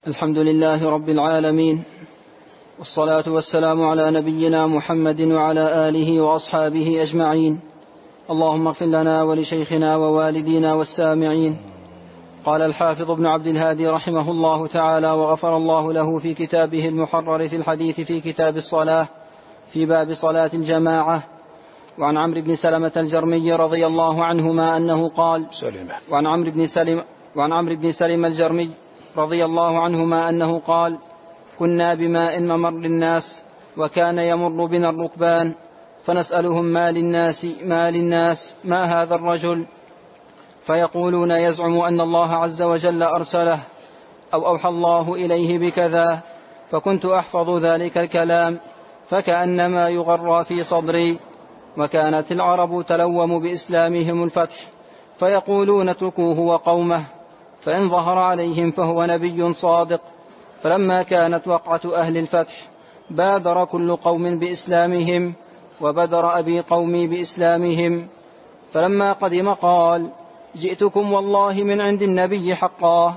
الحمد لله رب العالمين، والصلاة والسلام على نبينا محمد وعلى آله وأصحابه أجمعين. اللهم اغفر لنا ولشيخنا ووالدينا والسامعين. قال الحافظ ابن عبد الهادي رحمه الله تعالى وغفر الله له في كتابه المحرر في الحديث في كتاب الصلاة في باب صلاة الجماعة: وعن عمرو بن سلمة الجرمي رضي الله عنهما أنه قال وعن عمرو بن سلمة الجرمي رضي الله عنهما أنه قال: كنا بماء ممر الناس، وكان يمر بنا الركبان، فنسألهم ما للناس ما هذا الرجل؟ فيقولون: يزعم أن الله عز وجل أرسله أو أوحى الله إليه بكذا. فكنت أحفظ ذلك الكلام فكأنما يغرى في صدري. وكانت العرب تلوم بإسلامهم الفتح، فيقولون: اتركوه وقومه، فإن ظهر عليهم فهو نبي صادق. فلما كانت وقعة أهل الفتح بادر كل قوم بإسلامهم، وبدر أبي قومي بإسلامهم. فلما قدم قال: جئتكم والله من عند النبي حقا.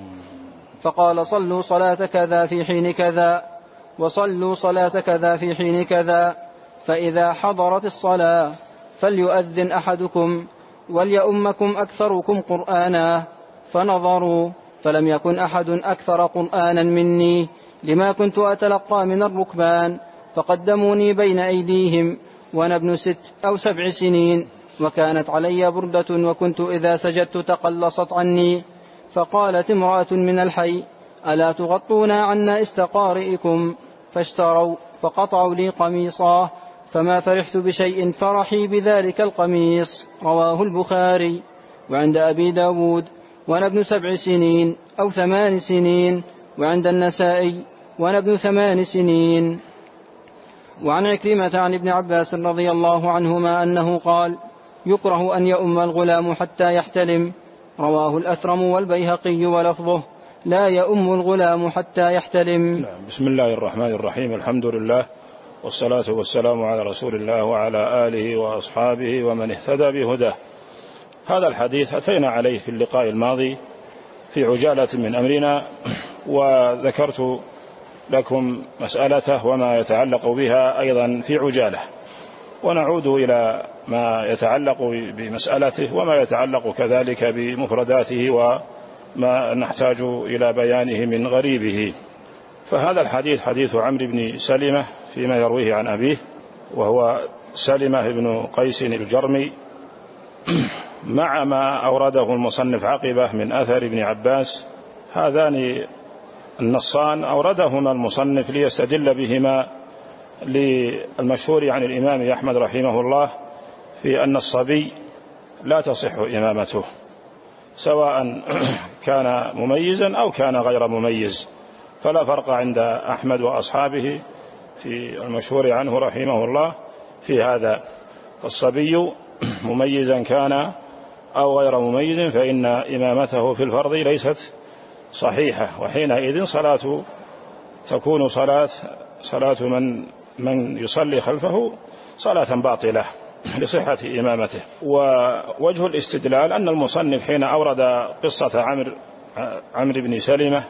فقال: صلوا صلاة كذا في حين كذا، وصلوا صلاة كذا في حين كذا، فإذا حضرت الصلاة فليؤذن أحدكم وليؤمكم أكثركم قرآنا. فنظروا فلم يكن أحد أكثر قرآنا مني، لما كنت أتلقى من الركبان، فقدموني بين أيديهم وأنا ابن 6 أو 7 سنين، وكانت علي بردة، وكنت إذا سجدت تقلصت عني. فقالت امرأة من الحي: ألا تغطون عنا استقارئكم؟ فاشتروا فقطعوا لي قميصا، فما فرحت بشيء فرحي بذلك القميص. رواه البخاري. وعند أبي داود: وأنا ابن 7 سنين أو 8 سنين. وعند النسائي: وأنا ابن 8 سنين. وعن عكرمة عن ابن عباس رضي الله عنهما أنه قال: يكره أن يؤم الغلام حتى يحتلم. رواه الأثرم والبيهقي ولفظه: لا يؤم الغلام حتى يحتلم. بسم الله الرحمن الرحيم. الحمد لله، والصلاة والسلام على رسول الله وعلى آله وأصحابه ومن اهتدى بهداه. هذا الحديث أتينا عليه في اللقاء الماضي في عجالة من أمرنا، وذكرت لكم مسألته وما يتعلق بها أيضا في عجالة، ونعود إلى ما يتعلق بمسألته وما يتعلق كذلك بمفرداته وما نحتاج إلى بيانه من غريبه. فهذا الحديث حديث عمرو بن سلمة فيما يرويه عن أبيه، وهو سلمة بن قيس الجرمي، مع ما أورده المصنف عقبه من أثر ابن عباس. هذان النصان أوردهما المصنف ليستدل بهما للمشهور عن الإمام أحمد رحمه الله في أن الصبي لا تصح إمامته، سواء كان مميزا أو كان غير مميز، فلا فرق عند أحمد وأصحابه في المشهور عنه رحمه الله في هذا. الصبي مميزا كان أو غير مميز فإن إمامته في الفرض ليست صحيحة، وحينئذ تكون صلاة من يصلي خلفه صلاة باطلة لصحة إمامته. ووجه الاستدلال أن المصنف حين أورد قصة عمرو بن سلمة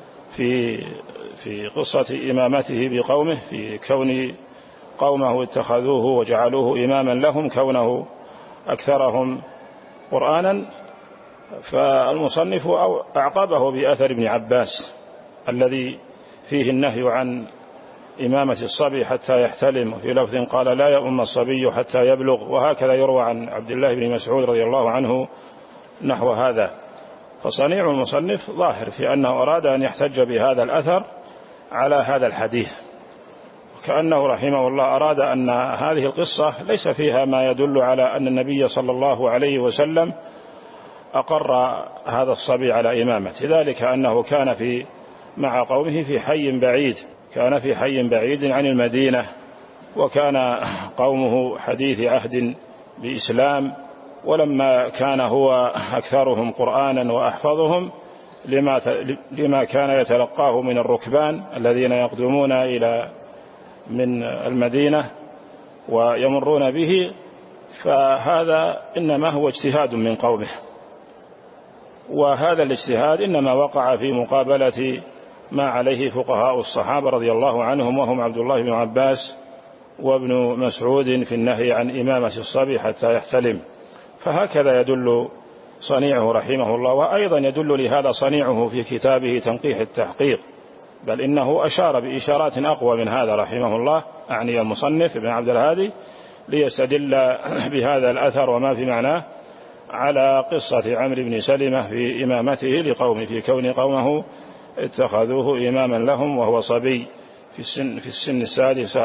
في قصة إمامته بقومه، في كون قومه اتخذوه وجعلوه إماما لهم، كونه أكثرهم قرآنا، فالمصنف أعقبه بأثر ابن عباس الذي فيه النهي عن إمامة الصبي حتى يحتلم، وفي لفظ قال: لا يؤم الصبي حتى يبلغ. وهكذا يروى عن عبد الله بن مسعود رضي الله عنه نحو هذا. فصنيع المصنف ظاهر في أنه أراد أن يحتج بهذا الأثر على هذا الحديث، كأنه رحمه الله أراد أن هذه القصة ليس فيها ما يدل على أن النبي صلى الله عليه وسلم أقر هذا الصبي على إمامة، ذلك أنه كان مع قومه في حي بعيد، كان في حي بعيد عن المدينة، وكان قومه حديث عهد بإسلام، ولما كان هو أكثرهم قرآنا وأحفظهم لما كان يتلقاه من الركبان الذين يقدمون من المدينة ويمرون به، فهذا إنما هو اجتهاد من قومه، وهذا الاجتهاد إنما وقع في مقابلة ما عليه فقهاء الصحابة رضي الله عنهم، وهم عبد الله بن عباس وابن مسعود في النهي عن إمامة الصبي حتى يحتلم. فهكذا يدل صنيعه رحمه الله، وأيضا يدل لهذا صنيعه في كتابه تنقيح التحقيق، بل إنه أشار بإشارات أقوى من هذا رحمه الله، أعني المصنف ابن عبد الهادي، ليستدل بهذا الأثر وما في معناه على قصة عمرو بن سلمة في إمامته لقومه، في كون قومه اتخذوه إماما لهم وهو صبي في السن السادسة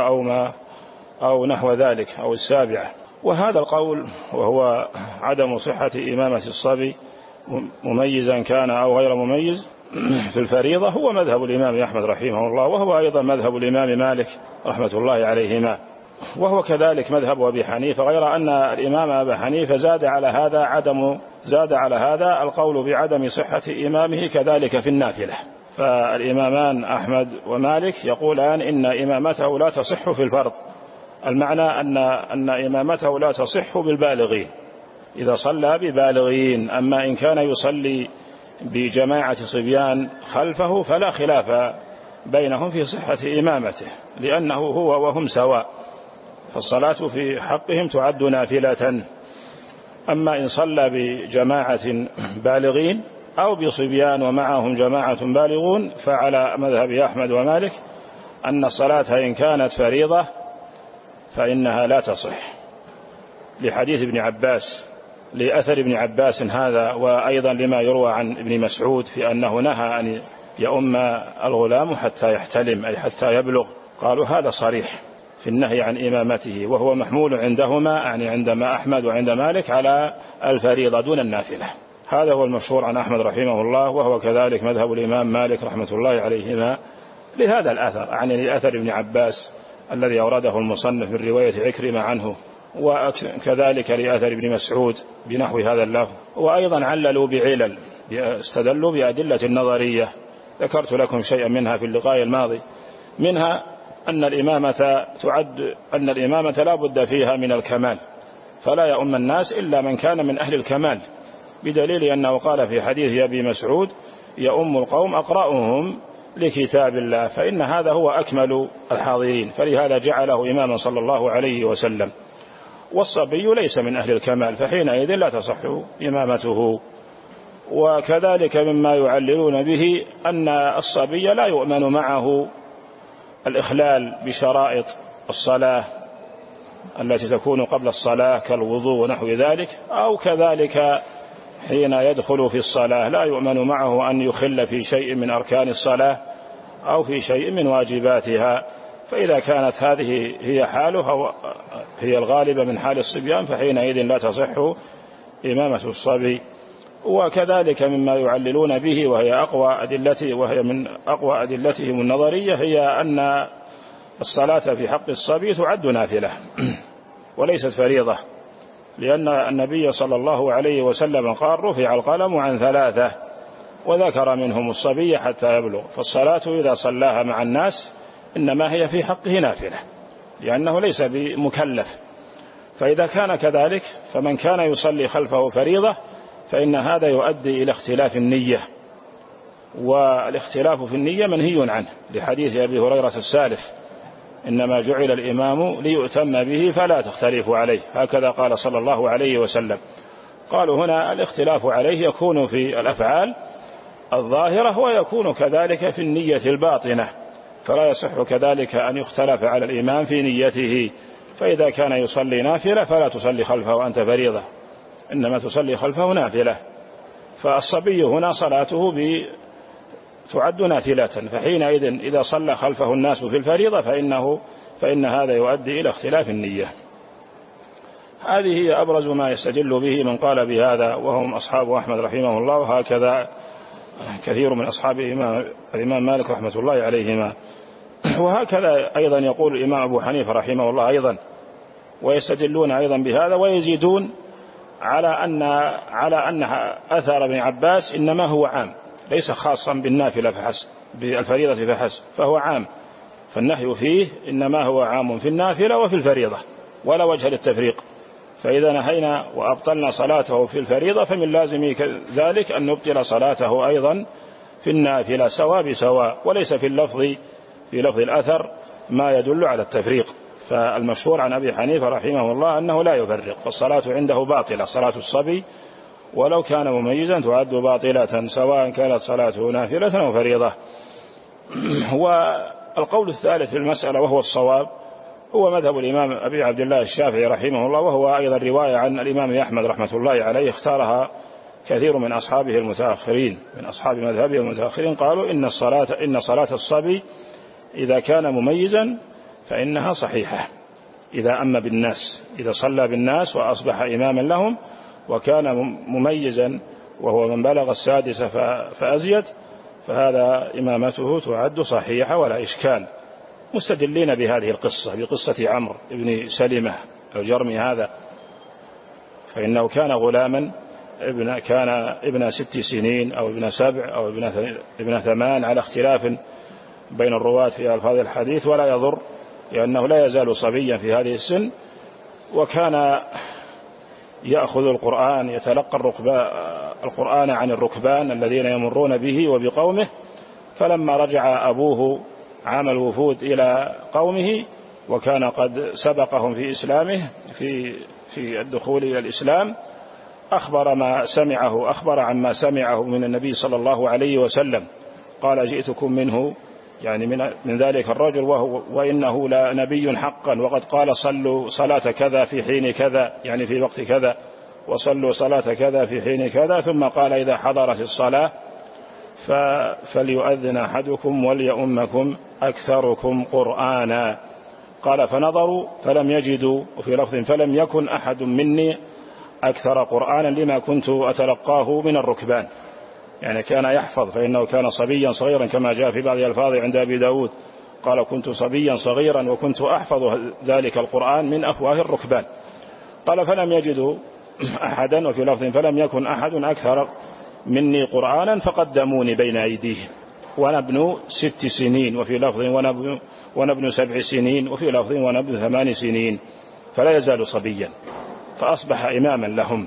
أو نحو ذلك أو السابعة. وهذا القول وهو عدم صحة إمامة الصبي مميزا كان أو غير مميز في الفريضة هو مذهب الإمام أحمد رحمه الله، وهو أيضا مذهب الإمام مالك رحمة الله عليهما، وهو كذلك مذهب أبي حنيفة، غير أن الإمام أبي حنيفة زاد على هذا القول بعدم صحة إمامه كذلك في النافلة. فالإمامان أحمد ومالك يقولان إن إمامته لا تصح في الفرض، المعنى أن إمامته لا تصح بالبالغين إذا صلى ببالغين، أما إن كان يصلي بجماعة صبيان خلفه فلا خلاف بينهم في صحة إمامته، لأنه هو وهم سواء، فالصلاة في حقهم تعد نافلة. أما إن صلى بجماعة بالغين أو بصبيان ومعهم جماعة بالغون فعلى مذهب أحمد ومالك أن الصلاة إن كانت فريضة فإنها لا تصح، لحديث ابن عباس، لأثر ابن عباس هذا، وأيضا لما يروى عن ابن مسعود في أنه نهى أن يؤم الغلام حتى يحتلم أي حتى يبلغ. قالوا هذا صريح في النهي عن إمامته، وهو محمول عندهما يعني عندما أحمد وعند مالك على الفريضة دون النافلة. هذا هو المشهور عن أحمد رحمه الله، وهو كذلك مذهب الإمام مالك رحمة الله عليهما لهذا الأثر، يعني لأثر ابن عباس الذي أورده المصنف من رواية عكرمة عنه، وكذلك لأثر ابن مسعود بنحو هذا اللفظ. وأيضا عللوا بعلل، استدلوا بأدلة نظرية ذكرت لكم شيئا منها في اللقاء الماضي، منها أن الإمامة لا بد فيها من الكمال، فلا يؤم الناس إلا من كان من أهل الكمال، بدليل أنه قال في حديث أبي مسعود يؤم القوم أقرأهم لكتاب الله، فإن هذا هو أكمل الحاضرين، فلهذا جعله إماما صلى الله عليه وسلم. والصبي ليس من أهل الكمال، فحينئذ لا تصح إمامته. وكذلك مما يعللون به أن الصبي لا يؤمن معه الإخلال بشرائط الصلاة التي تكون قبل الصلاة كالوضوء ونحو ذلك، أو كذلك حين يدخل في الصلاة لا يؤمن معه أن يخل في شيء من أركان الصلاة أو في شيء من واجباتها. فإذا كانت هذه هي حاله هي الغالبة من حال الصبيان فحينئذ لا تصح إمامة الصبي. وكذلك مما يعللون به وهي من أقوى أدلتهم النظرية هي أن الصلاة في حق الصبي تعد نافلة وليست فريضة، لأن النبي صلى الله عليه وسلم قال رفع القلم عن 3 وذكر منهم الصبي حتى يبلغ، فالصلاة إذا صلاها مع الناس إنما هي في حقه نافلة لأنه ليس بمكلف. فإذا كان كذلك فمن كان يصلي خلفه فريضة فإن هذا يؤدي إلى اختلاف النية، والاختلاف في النية منهي عنه لحديث أبي هريرة السالف إنما جعل الإمام ليؤتم به فلا تختلفوا عليه، هكذا قال صلى الله عليه وسلم. قالوا هنا الاختلاف عليه يكون في الأفعال الظاهرة ويكون كذلك في النية الباطنة، فلا يصح كذلك أن يختلف على الإمام في نيته، فإذا كان يصلي نافلة فلا تصلي خلفه وأنت فريضة، إنما تصلي خلفه نافلة. فالصبي هنا صلاته تعد نافلة، فحينئذ إذا صلى خلفه الناس في الفريضة فإن هذا يؤدي إلى اختلاف النية. هذه هي أبرز ما يستدل به من قال بهذا وهم أصحاب أحمد رحمه الله، وهكذا كثير من أصحاب الإمام مالك رحمة الله عليهما. وهكذا أيضا يقول الإمام أبو حنيفة رحمه الله أيضا، ويستدلون أيضا بهذا ويزيدون على أن أثر ابن عباس إنما هو عام ليس خاصا بالنافلة فحسب بالفريضة فحسب، فهو عام، فالنهي فيه إنما هو عام في النافلة وفي الفريضة ولا وجه للتفريق. فإذا نهينا وأبطلنا صلاته في الفريضة فمن لازم ذلك أن نبطل صلاته أيضا في النافلة سواء بسواء، وليس في لفظ الأثر ما يدل على التفريق. فالمشهور عن أبي حنيفة رحمه الله أنه لا يفرق، فالصلاة عنده باطلة، صلاة الصبي ولو كان مميزا تعد باطلة سواء كانت صلاته نافلة أو فريضة. والقول الثالث في المسألة وهو الصواب هو مذهب الإمام أبي عبد الله الشافعي رحمه الله، وهو أيضا رواية عن الإمام أحمد رحمة الله عليه، اختارها كثير من أصحابه المتأخرين، من أصحاب مذهبه المتأخرين، قالوا إن صلاة الصبي إذا كان مميزا فإنها صحيحة إذا أما بالناس، إذا صلى بالناس وأصبح إماما لهم وكان مميزا وهو من بلغ السادسة فأزيد، فهذا إمامته تعد صحيحة ولا إشكال. مستدلين بهذه القصة، بقصة عمرو بن سلمة الجرمي هذا، فإنه كان غلاما كان ابن 6 سنين أو ابن 7 أو ابن 8 على اختلاف بين الرواة في ألفاظ الحديث، ولا يضر لأنه لا يزال صبيا في هذه السن، وكان يأخذ القرآن، يتلقى القرآن عن الركبان الذين يمرون به وبقومه. فلما رجع أبوه عام الوفود إلى قومه وكان قد سبقهم في إسلامه في الدخول إلى الإسلام، أخبر عما سمعه من النبي صلى الله عليه وسلم، قال جئتكم منه يعني من ذلك الرجل وإنه لنبي حقا، وقد قال صلوا صلاة كذا في حين كذا، يعني في وقت كذا، وصلوا صلاة كذا في حين كذا، ثم قال إذا حضرت الصلاة فليؤذن أحدكم وليؤمكم أكثركم قرآنا. قال فنظروا فلم يجدوا، وفي لفظ فلم يكن أحد مني أكثر قرآنا لما كنت أتلقاه من الركبان، يعني كان يحفظ، فإنه كان صبيا صغيرا كما جاء في بعض الألفاظ عند أبي داود، قال كنت صبيا صغيرا وكنت أحفظ ذلك القرآن من أفواه الركبان. قال فلم يجدوا أحدا، وفي لفظ فلم يكن أحد أكثر مني قرآنا فقدموني بين أيديهم، وأنا ابن 6 سنين، وفي لفظ وأنا ابن 7 سنين، وفي لفظ وأنا ابن 8 سنين، فلا يزال صبيا، فأصبح إماما لهم.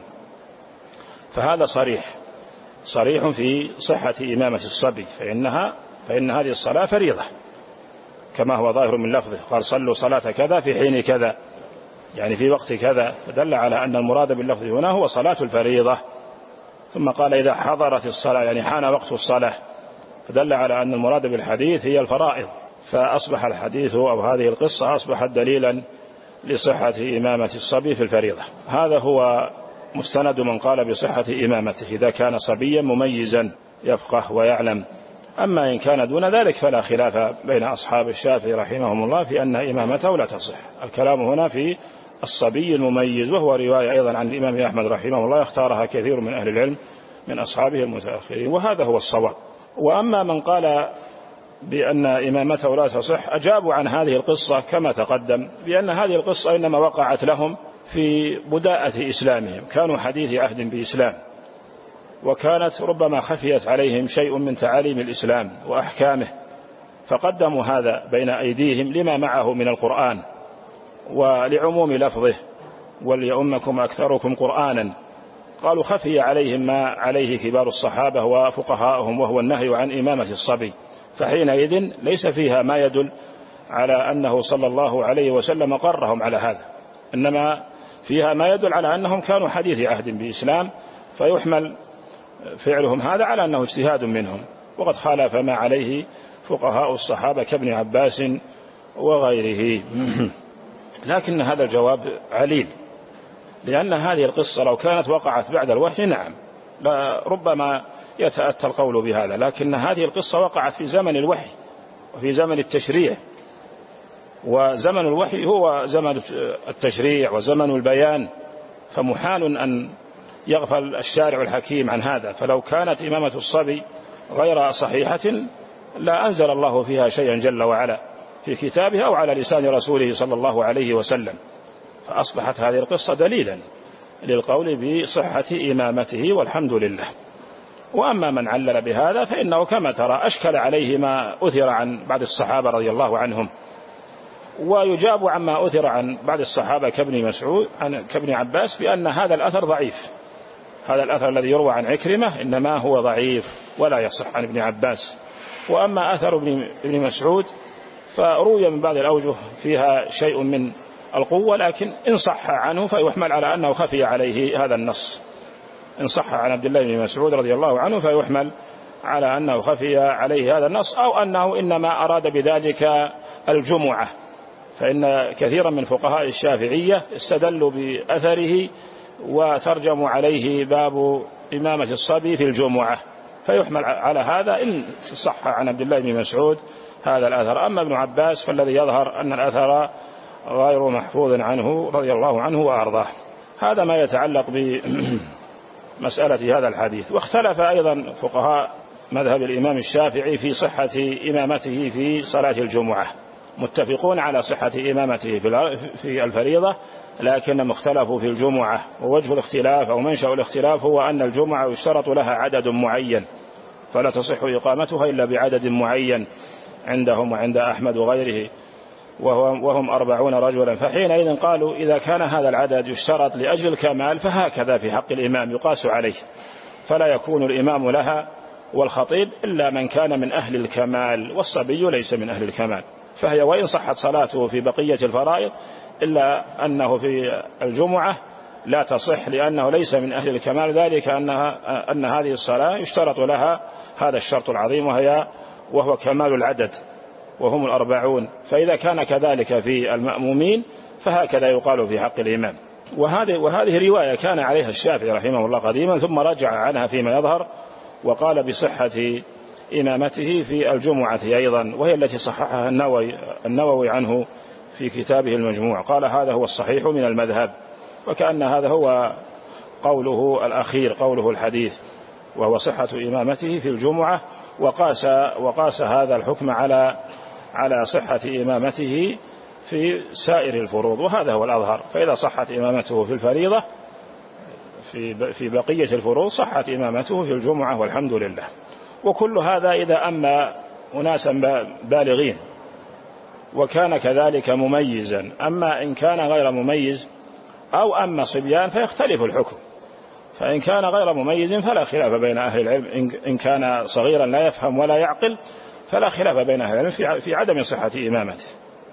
فهذا صريح في صحة إمامة الصبي، فإن هذه الصلاة فريضة كما هو ظاهر من لفظه، قال صلوا صلاة كذا في حين كذا، يعني في وقت كذا، فدل على أن المراد باللفظ هنا هو صلاة الفريضة. ثم قال إذا حضرت الصلاة، يعني حان وقت الصلاة، فدل على أن المراد بالحديث هي الفرائض. فأصبح الحديث أو هذه القصة أصبحت دليلا لصحة إمامة الصبي في الفريضة. هذا هو مستند من قال بصحة إمامته إذا كان صبيا مميزا يفقه ويعلم. أما إن كان دون ذلك فلا خلاف بين أصحاب الشافعي رحمهم الله في أن إمامته لا تصح. الكلام هنا في الصبي المميز، وهو رواية أيضا عن الإمام أحمد رحمه الله، اختارها كثير من أهل العلم من أصحابه المتأخرين، وهذا هو الصواب. وأما من قال بأن إمامته لا تصح، أجابوا عن هذه القصة كما تقدم بأن هذه القصة إنما وقعت لهم في بداءة إسلامهم، كانوا حديث عهد بإسلام، وكانت ربما خفيت عليهم شيء من تعاليم الإسلام وأحكامه، فقدموا هذا بين أيديهم لما معه من القرآن ولعموم لفظه وليؤمكم أكثركم قرآنا. قالوا خفي عليهم ما عليه كبار الصحابة وفقهاءهم، وهو النهي عن إمامة الصبي، فحينئذ ليس فيها ما يدل على أنه صلى الله عليه وسلم قرهم على هذا، إنما فيها ما يدل على أنهم كانوا حديث عهد بإسلام، فيحمل فعلهم هذا على أنه اجتهاد منهم، وقد خالف ما عليه فقهاء الصحابة كابن عباس وغيره. لكن هذا الجواب عليل، لأن هذه القصة لو كانت وقعت بعد الوحي نعم ربما يتأتى القول بهذا، لكن هذه القصة وقعت في زمن الوحي وفي زمن التشريع، وزمن الوحي هو زمن التشريع وزمن البيان، فمحال أن يغفل الشارع الحكيم عن هذا. فلو كانت إمامة الصبي غير صحيحة لا أنزل الله فيها شيئا جل وعلا في كتابه أو على لسان رسوله صلى الله عليه وسلم، فأصبحت هذه القصة دليلا للقول بصحة إمامته والحمد لله. وأما من علل بهذا فإنه كما ترى أشكل عليه ما أثر عن بعض الصحابة رضي الله عنهم، ويجاب عما أثر عن بعض الصحابة كابن مسعود كابن عباس بأن هذا الأثر ضعيف، هذا الأثر الذي يروى عن عكرمة إنما هو ضعيف ولا يصح عن ابن عباس. وأما أثر ابن مسعود فروي من بعض الأوجه فيها شيء من القوة، لكن إن صح عنه فيحمل على أنه خفي عليه هذا النص. إن صح عن عبد الله بن مسعود رضي الله عنه فيحمل على أنه خفي عليه هذا النص، أو أنه إنما أراد بذلك الجمعة، فإن كثيرا من فقهاء الشافعية استدلوا بأثره وترجموا عليه باب إمامة الصبي في الجمعة، فيحمل على هذا إن صح عن عبد الله بن مسعود هذا الأثر. أما ابن عباس فالذي يظهر أن الأثر غير محفوظ عنه رضي الله عنه وأرضاه. هذا ما يتعلق بمسألة هذا الحديث. واختلف أيضا فقهاء مذهب الإمام الشافعي في صحة إمامته في صلاة الجمعة، متفقون على صحة إمامته في الفريضة، لكن اختلفوا في الجمعة. ووجه الاختلاف أو منشأ الاختلاف هو أن الجمعة يشترط لها عدد معين، فلا تصح إقامتها إلا بعدد معين عندهم وعند أحمد وغيره، وهم 40 رجلا. فحينئذ قالوا إذا كان هذا العدد يشترط لأجل الكمال فهكذا في حق الإمام يقاس عليه، فلا يكون الإمام لها والخطيب إلا من كان من أهل الكمال، والصبي ليس من أهل الكمال، فهي وإن صحت صلاته في بقية الفرائض إلا أنه في الجمعة لا تصح لأنه ليس من أهل الكمال، ذلك أن هذه الصلاة يشترط لها هذا الشرط العظيم وهو كمال العدد وهم 40. فإذا كان كذلك في المأمومين فهكذا يقال في حق الإمام. وهذه رواية كان عليها الشافعي رحمه الله قديما، ثم رجع عنها فيما يظهر وقال بصحة إمامته في الجمعة أيضا، وهي التي صححها النووي عنه في كتابه المجموع، قال هذا هو الصحيح من المذهب، وكأن هذا هو قوله الأخير، قوله الحديث، وهو صحة إمامته في الجمعة، وقاس هذا الحكم على صحة إمامته في سائر الفروض، وهذا هو الأظهر. فإذا صحت إمامته في الفريضة في بقية الفروض صحت إمامته في الجمعة والحمد لله. وكل هذا إذا أما أناسا بالغين وكان كذلك مميزا. أما إن كان غير مميز أو أما صبيان فيختلف الحكم، فإن كان غير مميز فلا خلاف بين أهل العلم، إن كان صغيرا لا يفهم ولا يعقل فلا خلاف بين أهل العلم في عدم صحة إمامته.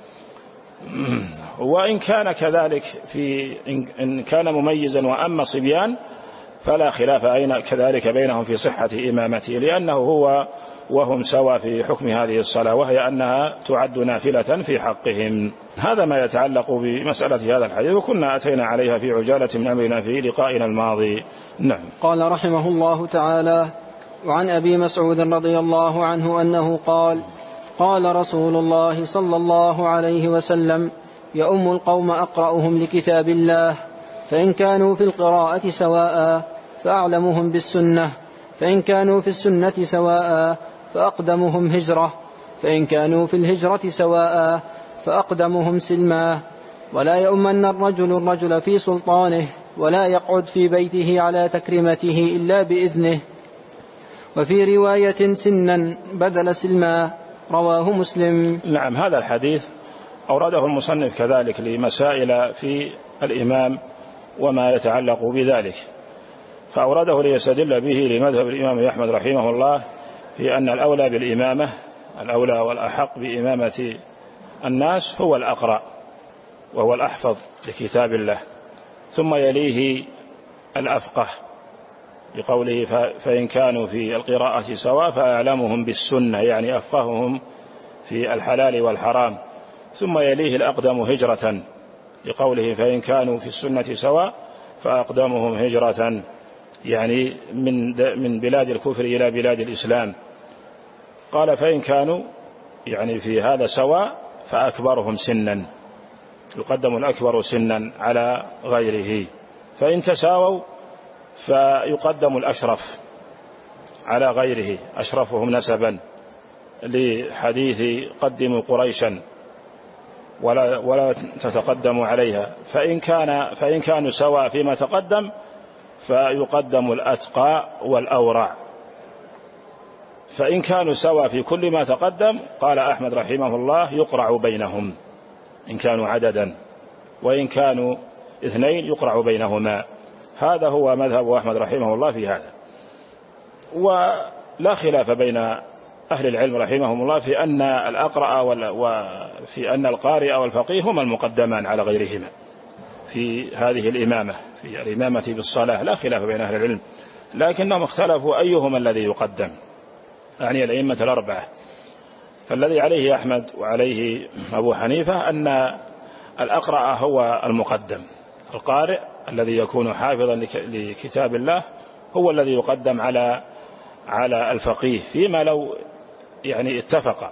وإن كان كذلك إن كان مميزا وأما صبيان فلا خلاف كذلك بينهم في صحة إمامته، لأنه هو وهم سوا في حكم هذه الصلاة، وهي أنها تعد نافلة في حقهم. هذا ما يتعلق بمسألة هذا الحديث، وكنا أتينا عليها في عجالة من أمرنا في لقائنا الماضي. نعم. قال رحمه الله تعالى: وعن أبي مسعود رضي الله عنه أنه قال: قال رسول الله صلى الله عليه وسلم: يؤم القوم أقرأهم لكتاب الله، فإن كانوا في القراءة سواء فأعلمهم بالسنة، فإن كانوا في السنة سواء فأقدمهم هجرة، فإن كانوا في الهجرة سواء فأقدمهم سلما. ولا يؤمن الرجل في سلطانه، ولا يقعد في بيته على تكريمته إلا بإذنه. وفي رواية سنا بدل سلما، رواه مسلم. نعم. هذا الحديث أورده المصنف كذلك لمسائل في الإمام وما يتعلق بذلك، فأورده ليستدل به لمذهب الإمام أحمد رحمه الله في أن الأولى بالإمامة، الأولى والأحق بإمامة الناس هو الأقرأ وهو الأحفظ لكتاب الله، ثم يليه الأفقه لقوله: فإن كانوا في القراءة سواء فأعلمهم بالسنة، يعني أفقههم في الحلال والحرام، ثم يليه الأقدم هجرة لقوله: فإن كانوا في السنة سواء فأقدمهم هجرة، يعني من بلاد الكفر إلى بلاد الإسلام. قال: فإن كانوا يعني في هذا سواء فأكبرهم سنا، يقدم الأكبر سنا على غيره، فإن تساووا فيقدم الأشرف على غيره، أشرفهم نسبا، لحديث قدموا قريشا ولا تتقدموا عليها. فإن كانوا سواء فيما تقدم فيقدم الأتقى والأورع، فإن كانوا سواء في كل ما تقدم قال أحمد رحمه الله: يقرع بينهم إن كانوا عددا، وإن كانوا اثنين يقرع بينهما. هذا هو مذهب أحمد رحمه الله في هذا. ولا خلاف بين أهل العلم رحمهم الله في أن الأقرأ وفي أن القارئ والفقيه هما المقدمان على غيرهما في هذه الإمامة، في الإمامة بالصلاة لا خلاف بين أهل العلم، لكنهم اختلفوا أيهما الذي يقدم، يعني الأئمة الأربعة. فالذي عليه أحمد وعليه أبو حنيفة أن الأقرأ هو المقدم، القارئ الذي يكون حافظا لكتاب الله هو الذي يقدم على الفقيه فيما لو يعني اتفق.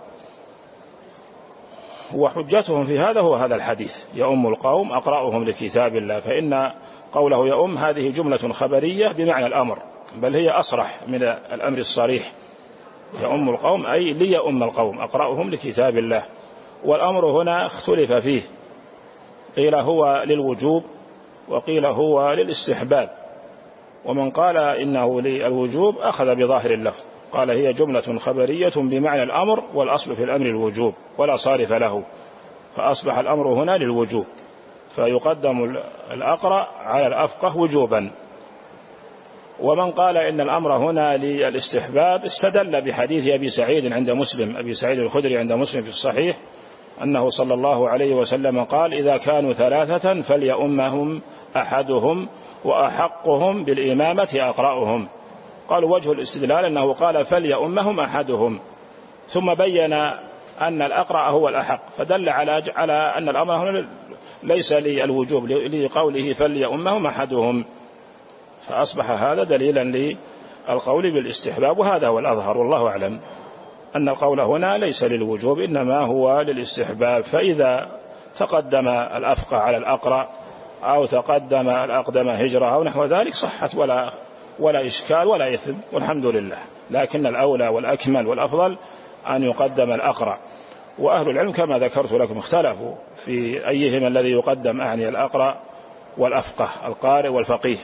وحجتهم في هذا هو هذا الحديث: يؤم القوم أقرأهم لكتاب الله. فإن قوله يؤم هذه جملة خبرية بمعنى الأمر، بل هي أصرح من الأمر الصريح. يؤم القوم أي ليؤم القوم أقرأهم لكتاب الله. والأمر هنا اختلف فيه، قيل هو للوجوب وقيل هو للاستحباب. ومن قال إنه للوجوب أخذ بظاهر اللفظ، قال هي جملة خبرية بمعنى الأمر، والأصل في الأمر الوجوب ولا صارف له، فأصبح الأمر هنا للوجوب، فيقدم الأقرأ على الأفقه وجوبا. ومن قال إن الأمر هنا للاستحباب استدل بحديث أبي سعيد عند مسلم، أبي سعيد الخدري عند مسلم في الصحيح، أنه صلى الله عليه وسلم قال: إذا كانوا ثلاثة فليؤمهم أحدهم وأحقهم بالإمامة أقرأهم. قالوا وجه الاستدلال أنه قال فليؤمهم أحدهم، ثم بين أن الأقرأ هو الأحق، فدل على أن الأمر هنا ليس للوجوب لقوله فليؤمهم أحدهم، فأصبح هذا دليلا للقول بالاستحباب. وهذا هو الأظهر والله أعلم، أن القول هنا ليس للوجوب إنما هو للاستحباب. فإذا تقدم الأفقه على الأقرأ أو تقدم الأقدم هجرة أو نحو ذلك صحت ولا إشكال ولا إثم والحمد لله. لكن الأولى والأكمل والأفضل أن يقدم الأقرأ. وأهل العلم كما ذكرت لكم اختلفوا في أيهما الذي يقدم، أعني الأقرأ والأفقه، القارئ والفقيه.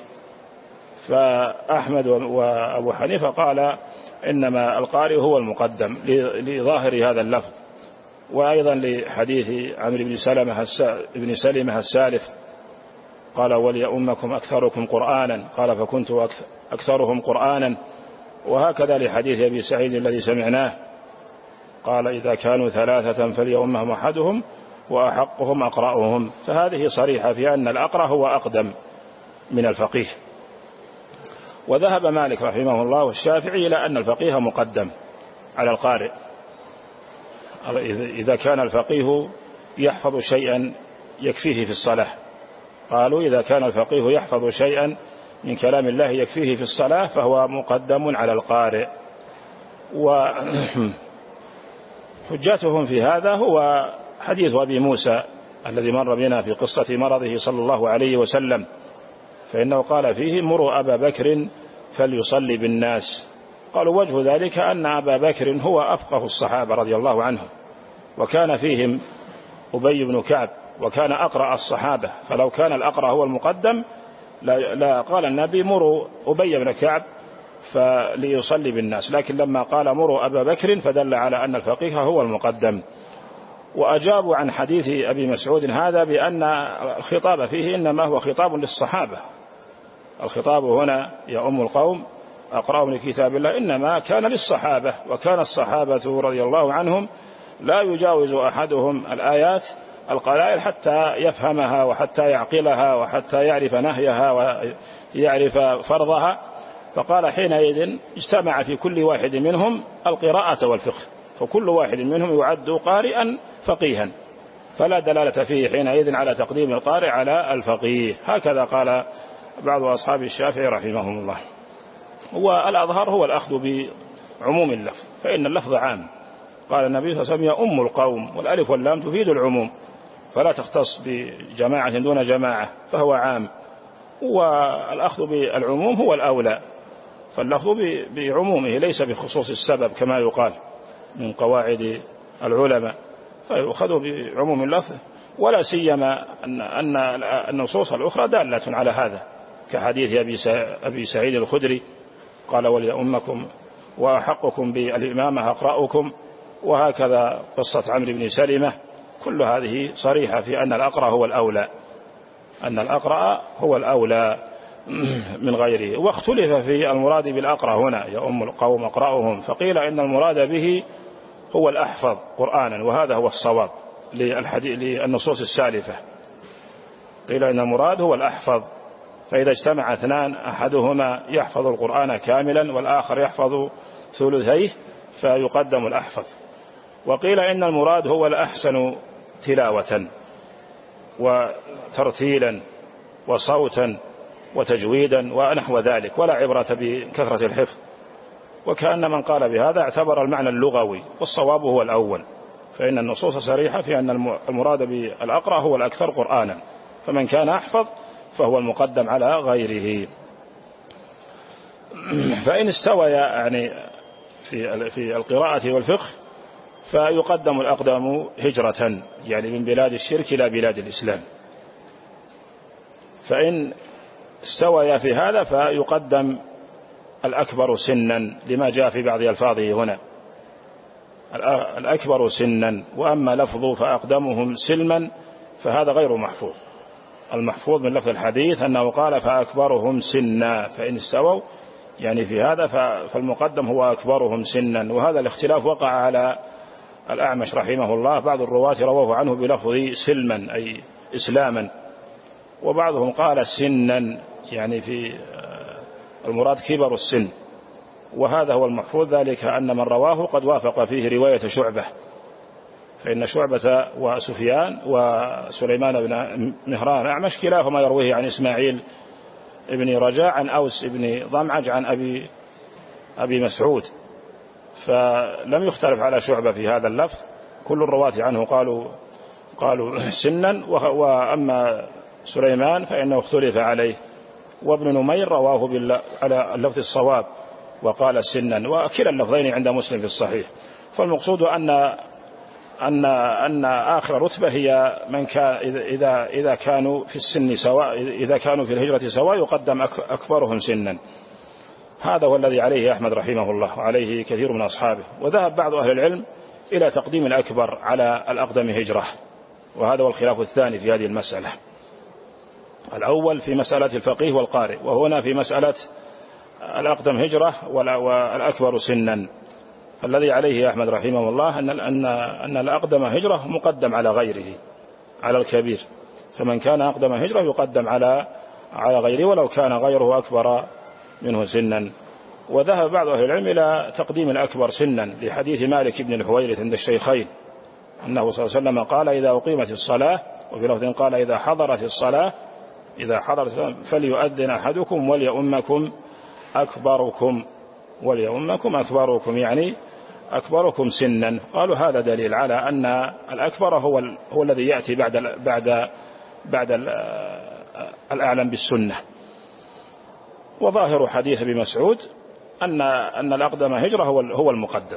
فأحمد وأبو حنيفة قال إنما القارئ هو المقدم لظاهر هذا اللفظ، وأيضا لحديث عمرو بن سلمة السالف قال: وليؤمكم أكثركم قرآنا، قال: فكنت أكثرهم قرآنا. وهكذا لحديث أبي سعيد الذي سمعناه قال: إذا كانوا ثلاثة فليؤمهم أحدهم وأحقهم أقرأهم. فهذه صريحة في أن الأقرأ هو أقدم من الفقيه. وذهب مالك رحمه الله والشافعي إلى أن الفقيه مقدم على القارئ إذا كان الفقيه يحفظ شيئا يكفيه في الصلاة. قالوا إذا كان الفقيه يحفظ شيئا من كلام الله يكفيه في الصلاة فهو مقدم على القارئ. وحجتهم في هذا هو حديث أبي موسى الذي مر بنا في قصة مرضه صلى الله عليه وسلم، فإنه قال فيه: مروا أبا بكر فليصلي بالناس. قالوا وجه ذلك أن أبا بكر هو أفقه الصحابة رضي الله عنهم، وكان فيهم أبي بن كعب، وكان أقرأ الصحابة، فلو كان الأقرأ هو المقدم لا قال النبي مروا أبي بن كعب فليصلي بالناس، لكن لما قال مروا أبا بكر فدل على أن الفقيه هو المقدم. وأجابوا عن حديث أبي مسعود هذا بأن الخطاب فيه إنما هو خطاب للصحابة، الخطاب هنا يؤم القوم أقرأهم لكتاب الله إنما كان للصحابة، وكان الصحابة رضي الله عنهم لا يجاوز أحدهم الآيات القلائل حتى يفهمها وحتى يعقلها وحتى يعرف نهيها ويعرف فرضها. فقال حينئذ اجتمع في كل واحد منهم القراءة والفقه، فكل واحد منهم يعد قارئا فقيها، فلا دلالة فيه حينئذ على تقديم القارئ على الفقيه. هكذا قال بعض أصحاب الشافعي رحمهم الله. والأظهر هو الأخذ بعموم اللفظ، فإن اللفظ عام. قال النبي صلى الله عليه وسلم: يؤم القوم، والألف واللام تفيد العموم، فلا تختص بجماعة دون جماعة، فهو عام. والأخذ بالعموم هو الأولى، فاللفظ بعمومه ليس بخصوص السبب كما يقال من قواعد العلماء، فيؤخذ بعموم اللفظ، ولا سيما أن النصوص الأخرى دالة على هذا، كحديث أبي سعيد الخدري قال: وليؤمكم وأحقكم بالإمامة أقرأكم. وهكذا قصة عمرو بن سلمة، كل هذه صريحة في أن الأقرأ هو الأولى، أن الأقرأ هو الأولى. من غيره. واختلف في المراد بالأقرأ هنا، يا أم القوم أقرأهم، فقيل إن المراد به هو الأحفظ قرآنا، وهذا هو الصواب للنصوص السالفة. قيل إن المراد هو الأحفظ، فإذا اجتمع اثنان أحدهما يحفظ القرآن كاملا والآخر يحفظ ثلثيه فيقدم الأحفظ. وقيل إن المراد هو الأحسن تلاوة وترتيلا وصوتا وتجويدا ونحو ذلك، ولا عبرة بكثرة الحفظ. وكأن من قال بهذا اعتبر المعنى اللغوي، والصواب هو الأول، فإن النصوص صريحة في أن المراد بالأقرأ هو الأكثر قرآنا، فمن كان أحفظ فهو المقدم على غيره. فإن استوى يعني في القراءة والفقه فيقدم الأقدم هجرة، يعني من بلاد الشرك إلى بلاد الإسلام. فإن استوى في هذا فيقدم الأكبر سنا، لما جاء في بعض ألفاظه هنا الأكبر سنا. وأما لفظ فأقدمهم سلما فهذا غير محفوظ. المحفوظ من لفظ الحديث أنه قال فأكبرهم سنا، فإن استووا يعني في هذا فالمقدم هو أكبرهم سنا. وهذا الاختلاف وقع على الأعمش رحمه الله، بعض الرواة رواه عنه بلفظ سلما أي إسلاما، وبعضهم قال سنا يعني في المراد كبر السن. وهذا هو المحفوظ، ذلك أن من رواه قد وافق فيه رواية شعبة، فإن شعبة وسفيان وسليمان بن مهران الأعمش كلاهما يرويه عن إسماعيل ابن رجاء عن أوس ابن ضمعج عن أبي مسعود، فلم يختلف على شعبة في هذا اللفظ. كل الرواة عنه قالوا سنا، وأما سليمان فإنه اختلف عليه، وابن نمير رواه على اللفظ الصواب وقال سنا، وكلا اللفظين عند مسلم في الصحيح. فالمقصود أن آخر رتبة هي من كان إذا كانوا في السن سواء، إذا كانوا في الهجرة سواء يقدم أكبرهم سنا. هذا هو الذي عليه أحمد رحمه الله وعليه كثير من أصحابه. وذهب بعض أهل العلم إلى تقديم الأكبر على الأقدم هجرة، وهذا هو الخلاف الثاني في هذه المسألة. الأول في مسألة الفقيه والقارئ، وهنا في مسألة الأقدم هجرة والأكبر سنا. الذي عليه أحمد رحمه الله أن الأقدم هجرة مقدم على غيره، على الكبير، فمن كان أقدم هجرة يقدم على غيره ولو كان غيره أكبر منه سنا. وذهب بعض أهل العلم إلى تقديم الأكبر سنا لحديث مالك بن الحويرث عند الشيخين أنه صلى الله عليه وسلم قال إذا أقيمت الصلاة، وفي لفظ قال إذا حضرت الصلاة فليؤذن أحدكم وليؤمكم أكبركم، يعني أكبركم سنا. قالوا هذا دليل على أن الأكبر هو الذي يأتي بعد الأعلم بالسنة. وظاهر حديث ابن مسعود أن الأقدم هجرة هو المقدم.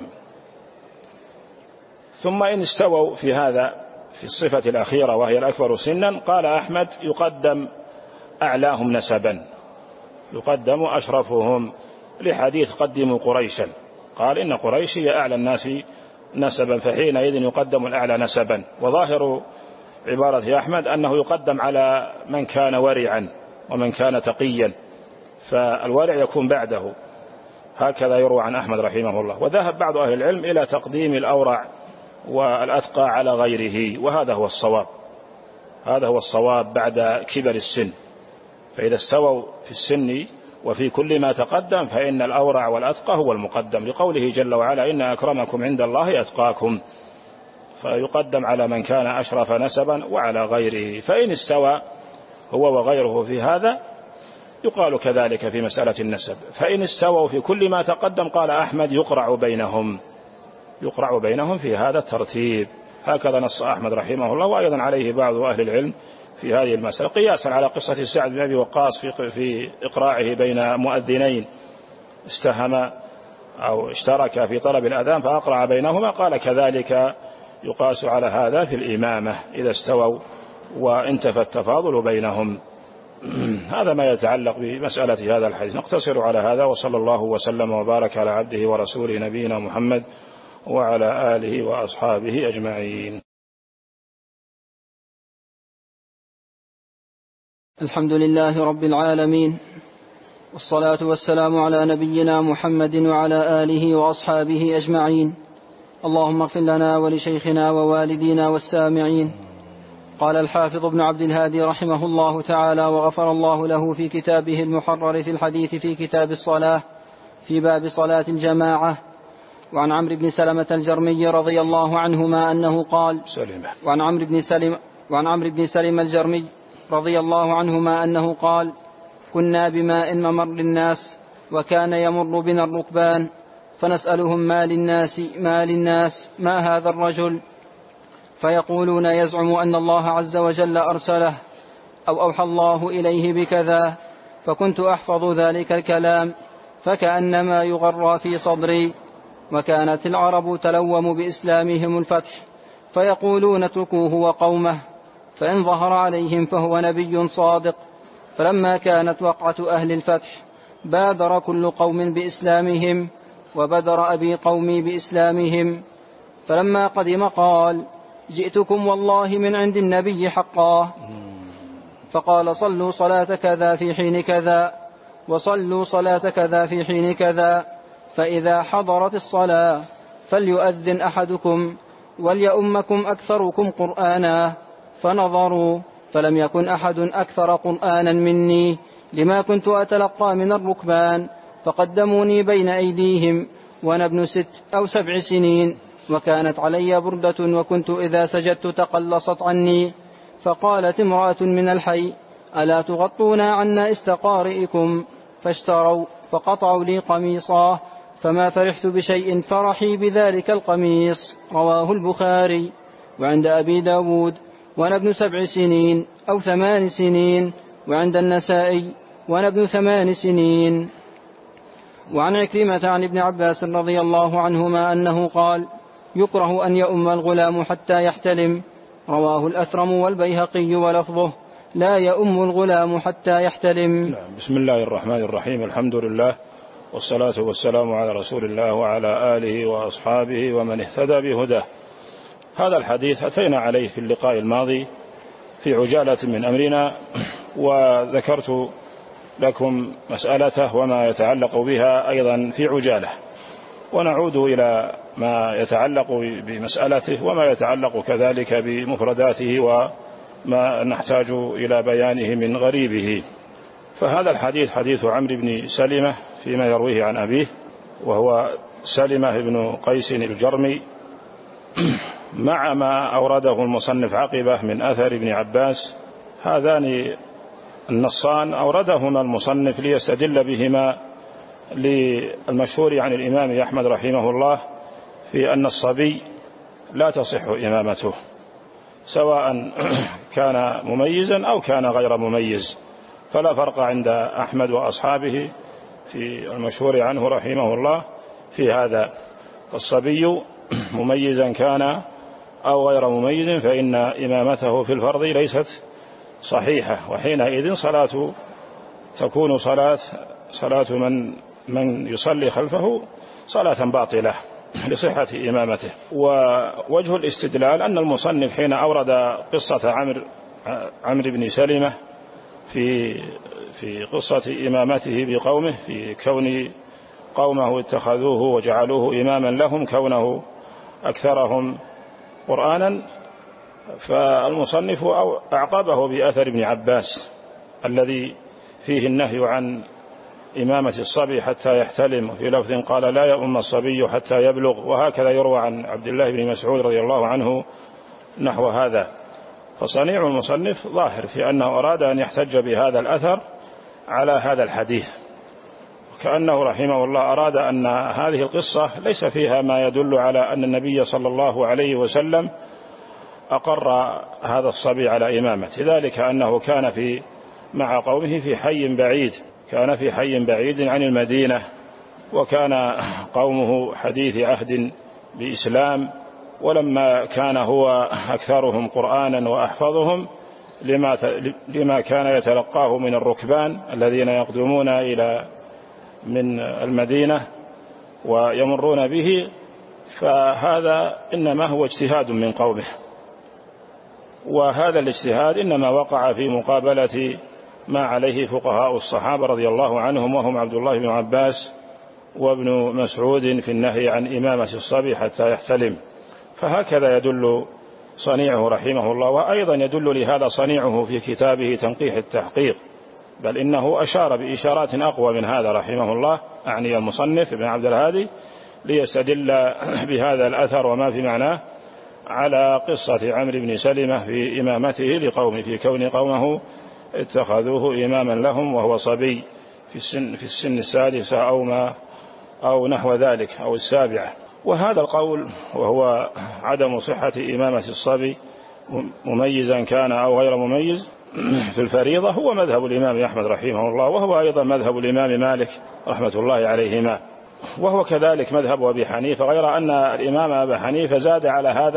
ثم إن استووا في هذا في الصفة الأخيرة وهي الأكبر سنا، قال أحمد يقدم أعلاهم نسبا، يقدم أشرفهم، لحديث قدموا قريشا، قال إن قريش هي أعلى الناس نسبا، فحينئذ يقدم الأعلى نسبا. وظاهر عبارة أحمد أنه يقدم على من كان ورعا ومن كان تقيا، فالورع يكون بعده، هكذا يروى عن أحمد رحمه الله. وذهب بعض أهل العلم إلى تقديم الأورع والأتقى على غيره، وهذا هو الصواب بعد كبر السن. فإذا استووا في السن وفي كل ما تقدم فإن الأورع والأتقى هو المقدم، لقوله جل وعلا إن أكرمكم عند الله أتقاكم، فيقدم على من كان أشرف نسبا وعلى غيره. فإن استوى هو وغيره في هذا يقال كذلك في مسألة النسب. فإن استووا في كل ما تقدم قال أحمد يقرع بينهم في هذا الترتيب، هكذا نص أحمد رحمه الله. وأيضا عليه بعض أهل العلم في هذه المسألة، قياسا على قصة سعد بن أبي وقاص في إقراعه بين مؤذنين استهم أو اشترك في طلب الأذان فأقرع بينهما، قال كذلك يقاس على هذا في الإمامة إذا استووا وانتفى التفاضل بينهم. هذا ما يتعلق بمسألة هذا الحديث. نقتصر على هذا، وصلى الله وسلم وبارك على عبده ورسوله نبينا محمد وعلى آله وأصحابه أجمعين. الحمد لله رب العالمين، والصلاة والسلام على نبينا محمد وعلى آله وأصحابه أجمعين. اللهم اغفر لنا ولشيخنا ووالدينا والسامعين. قال الحافظ ابن عبد الهادي رحمه الله تعالى وغفر الله له في كتابه المحرر في الحديث في كتاب الصلاة في باب صلاة الجماعة، وعن عمرو بن سلمة الجرمي رضي الله عنهما أنه قال وعن عمرو بن سلمة الجرمي رضي الله عنهما أنه قال: كنا بماء ممر الناس، وكان يمر بنا الركبان، فنسألهم ما للناس ما هذا الرجل، فيقولون: يزعم أن الله عز وجل أرسله أو أوحى الله إليه بكذا. فكنت أحفظ ذلك الكلام فكأنما يغرى في صدري. وكانت العرب تلوم بإسلامهم الفتح، فيقولون: اتركوه وقومه، فإن ظهر عليهم فهو نبي صادق. فلما كانت وقعة أهل الفتح بادر كل قوم بإسلامهم، وبدر أبي قومي بإسلامهم. فلما قدم قال: جئتكم والله من عند النبي حقا. فقال: صلوا صلاة كذا في حين كذا، وصلوا صلاة كذا في حين كذا، فإذا حضرت الصلاة فليؤذن أحدكم وليؤمكم أكثركم قرآنا. فنظروا فلم يكن أحد أكثر قرآنا مني، لما كنت أتلقى من الركبان، فقدموني بين أيديهم وأنا ابن 6 أو 7 سنين، وكانت علي بردة، وكنت إذا سجدت تقلصت عني. فقالت امرأة من الحي: ألا تغطون عنا استقارئكم؟ فاشتروا فقطعوا لي قميصا، فما فرحت بشيء فرحي بذلك القميص. رواه البخاري. وعند أبي داود: وأنا ابن 7 سنين أو 8 سنين. وعند النسائي: وأنا ابن 8 سنين. وعن عكرمة عن ابن عباس رضي الله عنهما أنه قال: يكره أن يؤم الغلام حتى يحتلم. رواه الأثرم والبيهقي ولفظه: لا يؤم الغلام حتى يحتلم. بسم الله الرحمن الرحيم. الحمد لله، والصلاة والسلام على رسول الله وعلى آله وأصحابه ومن اهتدى بهداه. هذا الحديث أتينا عليه في اللقاء الماضي في عجالة من أمرنا، وذكرت لكم مسألته وما يتعلق بها أيضا في عجالة، ونعود إلى ما يتعلق بمسألته وما يتعلق كذلك بمفرداته وما نحتاج إلى بيانه من غريبه. فهذا الحديث حديث عمرو بن سلمة فيما يرويه عن أبيه، وهو سلمة بن قيس الجرمي، مع ما أورده المصنف عقبه من أثر ابن عباس. هذان النصان أوردهما المصنف ليستدل بهما للمشهور عن الإمام أحمد رحمه الله في أن الصبي لا تصح إمامته، سواء كان مميزا أو كان غير مميز، فلا فرق عند أحمد وأصحابه في المشهور عنه رحمه الله في هذا. الصبي مميزا كان أو غير مميز فإن إمامته في الفرض ليست صحيحة، وحينئذ تكون صلاة من يصلي خلفه صلاة باطلة لصحة إمامته. ووجه الاستدلال أن المصنف حين أورد قصة عمرو بن سلمة في قصة إمامته بقومه، في كون قومه اتخذوه وجعلوه إماما لهم كونه أكثرهم قرآنا، فالمصنف أعقبه بأثر ابن عباس الذي فيه النهي عن إمامة الصبي حتى يحتلم، وفي لفظ قال: لا يؤم الصبي حتى يبلغ. وهكذا يروى عن عبد الله بن مسعود رضي الله عنه نحو هذا. فصنيع المصنف ظاهر في أنه أراد أن يحتج بهذا الأثر على هذا الحديث، كأنه رحمه الله أراد أن هذه القصة ليس فيها ما يدل على أن النبي صلى الله عليه وسلم أقر هذا الصبي على إمامة، ذلك أنه كان مع قومه في حي بعيد، كان في حي بعيد عن المدينة، وكان قومه حديث عهد بإسلام، ولما كان هو أكثرهم قرآنا وأحفظهم لما كان يتلقاه من الركبان الذين يقدمون من المدينة ويمرون به، فهذا إنما هو اجتهاد من قومه، وهذا الاجتهاد إنما وقع في مقابلة ما عليه فقهاء الصحابة رضي الله عنهم، وهم عبد الله بن عباس وابن مسعود في النهي عن إمامة الصبي حتى يحتلم. فهكذا يدل صنيعه رحمه الله. وأيضا يدل لهذا صنيعه في كتابه تنقيح التحقيق، بل إنه أشار بإشارات أقوى من هذا رحمه الله، أعني المصنف ابن عبد الهادي، ليستدل بهذا الأثر وما في معناه على قصة عمرو بن سلمة في إمامته لقومه، في كون قومه اتخذوه إماما لهم وهو صبي في السن السادسة أو نحو ذلك أو السابعة. وهذا القول وهو عدم صحة إمامة الصبي مميزا كان أو غير مميز في الفريضة هو مذهب الإمام أحمد رحمه الله، وهو أيضا مذهب الإمام مالك رحمة الله عليهما، وهو كذلك مذهب أبي حنيفة، غير أن الإمام أبي حنيفة زاد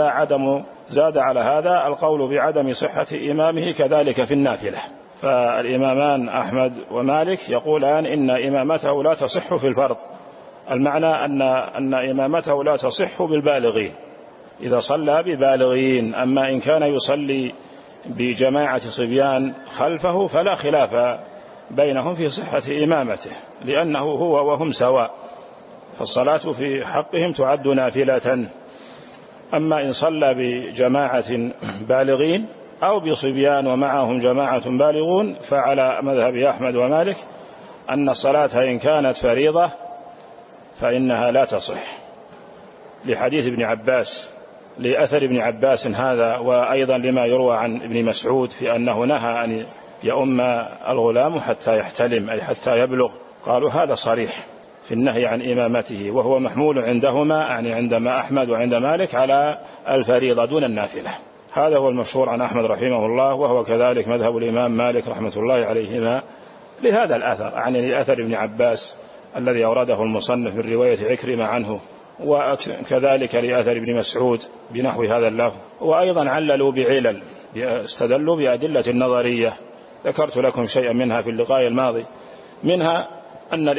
على هذا القول بعدم صحة إمامه كذلك في النافلة. فالإمامان أحمد ومالك يقولان إن إمامته لا تصح في الفرض، المعنى أن إمامته لا تصح بالبالغين إذا صلى ببالغين، أما إن كان يصلي بجماعة صبيان خلفه فلا خلاف بينهم في صحة إمامته، لأنه هو وهم سواء، فالصلاة في حقهم تعد نافلة. أما إن صلى بجماعة بالغين أو بصبيان ومعهم جماعة بالغون فعلى مذهب أحمد ومالك أن الصلاة إن كانت فريضة فإنها لا تصح، لحديث ابن عباس، لأثر ابن عباس هذا، وأيضا لما يروى عن ابن مسعود في أنه نهى أن يؤم الغلام حتى يحتلم أي حتى يبلغ. قالوا هذا صريح في النهي عن إمامته، وهو محمول عندهما يعني عندما أحمد وعند مالك على الفريضة دون النافلة. هذا هو المشهور عن أحمد رحمه الله، وهو كذلك مذهب الإمام مالك رحمة الله عليهما لهذا الأثر، يعني لأثر ابن عباس الذي أورده المصنف من رواية عكرمة عنه، وكذلك لأثر ابن مسعود بنحو هذا اللفظ. وأيضا عللوا بعلل، استدلوا بأدلة النظرية ذكرت لكم شيئا منها في اللقاء الماضي، منها أن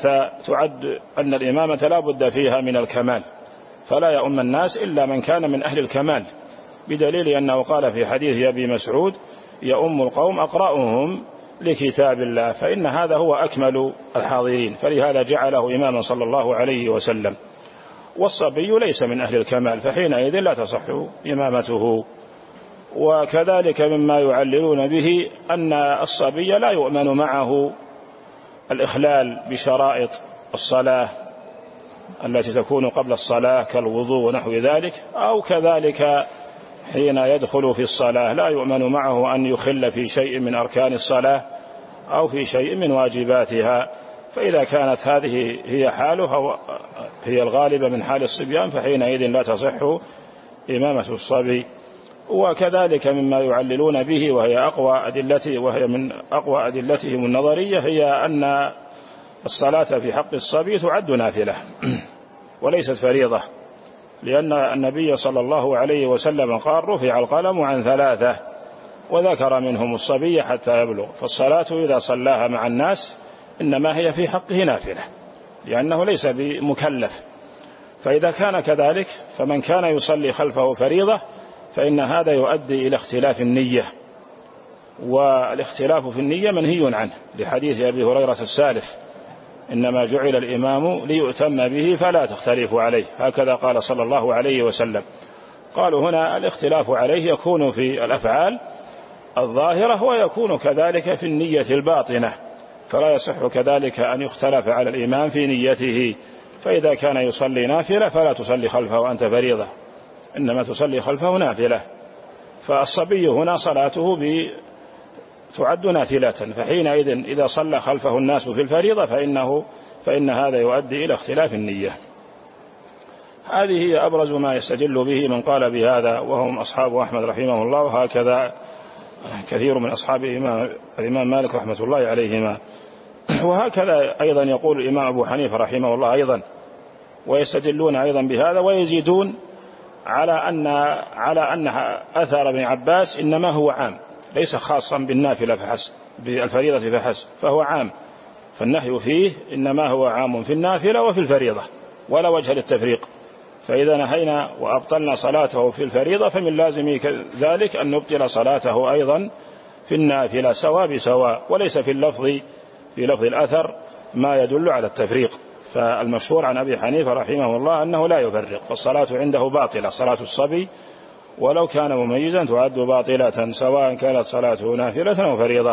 الإمامة لا بد فيها من الكمال، فلا يؤم الناس إلا من كان من أهل الكمال، بدليل أنه قال في حديث أبي مسعود يؤم القوم أقرأهم لكتاب الله، فإن هذا هو أكمل الحاضرين، فلهذا جعله إماما صلى الله عليه وسلم. والصبي ليس من أهل الكمال، فحينئذ لا تصح إمامته. وكذلك مما يعللون به أن الصبي لا يؤمن معه الإخلال بشرائط الصلاة التي تكون قبل الصلاة كالوضوء ونحو ذلك، أو كذلك حين يدخل في الصلاة لا يؤمن معه أن يخل في شيء من أركان الصلاة أو في شيء من واجباتها. فإذا كانت هذه هي حاله هي الغالبة من حال الصبيان فحينئذ لا تصح إمامة الصبي. وكذلك مما يعللون به وهي من أقوى أدلتهم النظرية هي أن الصلاة في حق الصبي تعد نافلة وليست فريضة، لأن النبي صلى الله عليه وسلم قال رفع القلم عن 3 وذكر منهم الصبي حتى يبلغ، فالصلاة إذا صلاها مع الناس إنما هي في حقه نافلة لأنه ليس بمكلف. فإذا كان كذلك فمن كان يصلي خلفه فريضة فإن هذا يؤدي إلى اختلاف النية، والاختلاف في النية منهي عنه، لحديث أبي هريرة السالف إنما جعل الإمام ليؤتم به فلا تختلفوا عليه، هكذا قال صلى الله عليه وسلم. قالوا هنا الاختلاف عليه يكون في الأفعال الظاهرة ويكون كذلك في النية الباطنة، فلا يصح كذلك أن يختلف على الإمام في نيته، فإذا كان يصلي نافلة فلا تصلي خلفه وأنت فريضة، إنما تصلي خلفه نافلة. فالصبي هنا صلاته تعد نافلة، فحينئذ إذا صلى خلفه الناس في الفريضة فإن هذا يؤدي إلى اختلاف النية. هذه هي أبرز ما يستدل به من قال بهذا وهم أصحاب أحمد رحمه الله، وهكذا كثير من أصحاب الإمام مالك رحمة الله عليهما. وهكذا أيضا يقول الإمام أبو حنيفة رحمه الله أيضا، ويستدلون أيضا بهذا ويزيدون على أن أثر ابن عباس إنما هو عام ليس خاصا بالنافلة فحسب بالفريضة فحسب، فهو عام، فالنهي فيه إنما هو عام في النافلة وفي الفريضة ولا وجه للتفريق. فإذا نهينا وأبطلنا صلاته في الفريضة فمن لازم ذلك أن نبطل صلاته أيضا في النافلة سواء بسواء، وليس في لفظ الأثر ما يدل على التفريق. فالمشهور عن أبي حنيفة رحمه الله أنه لا يفرق، فالصلاة عنده باطلة، صلاة الصبي ولو كان مميزا تعد باطلة سواء كانت صلاته نافلة أو فريضة.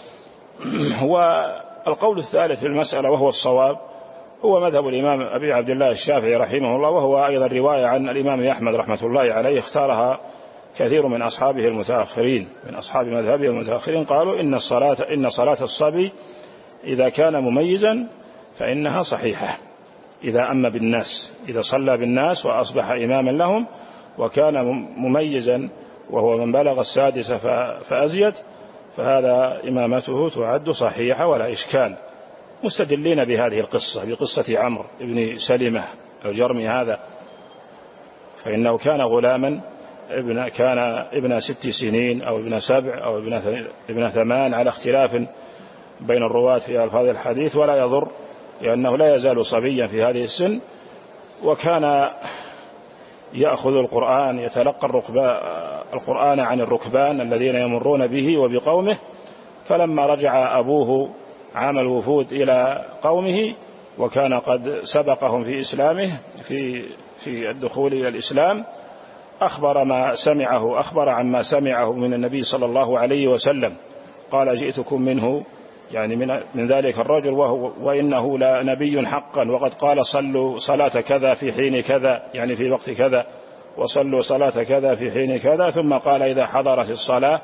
والقول الثالث في المسألة وهو الصواب هو مذهب الإمام أبي عبد الله الشافعي رحمه الله، وهو أيضا رواية عن الإمام أحمد رحمة الله عليه، اختارها كثير من أصحابه المتأخرين، من أصحاب مذهبه المتأخرين، قالوا إن صلاة الصبي إذا كان مميزا فإنها صحيحة إذا أم بالناس، إذا صلى بالناس وأصبح إماما لهم وكان مميزا وهو من بلغ السادسة فأزيد، فهذا إمامته تعد صحيحة ولا إشكال. مستدلين بهذه القصة، بقصة عمرو بن سلمة الجرمي هذا، فإنه كان غلاما كان ابن 6 سنين أو ابن 7 أو ابن 8 على اختلاف بين الرواة في ألفاظ الحديث، ولا يضر لأنه لا يزال صبيا في هذه السن، وكان يأخذ القرآن، يتلقى القرآن عن الركبان الذين يمرون به وبقومه. فلما رجع أبوه عام الوفود إلى قومه وكان قد سبقهم في إسلامه في الدخول إلى الإسلام، أخبر عما سمعه من النبي صلى الله عليه وسلم، قال جئتكم منه، يعني من ذلك الرجل، وإنه لنبي حقا، وقد قال صلوا صلاة كذا في حين كذا، يعني في وقت كذا، وصلوا صلاة كذا في حين كذا، ثم قال إذا حضرت الصلاة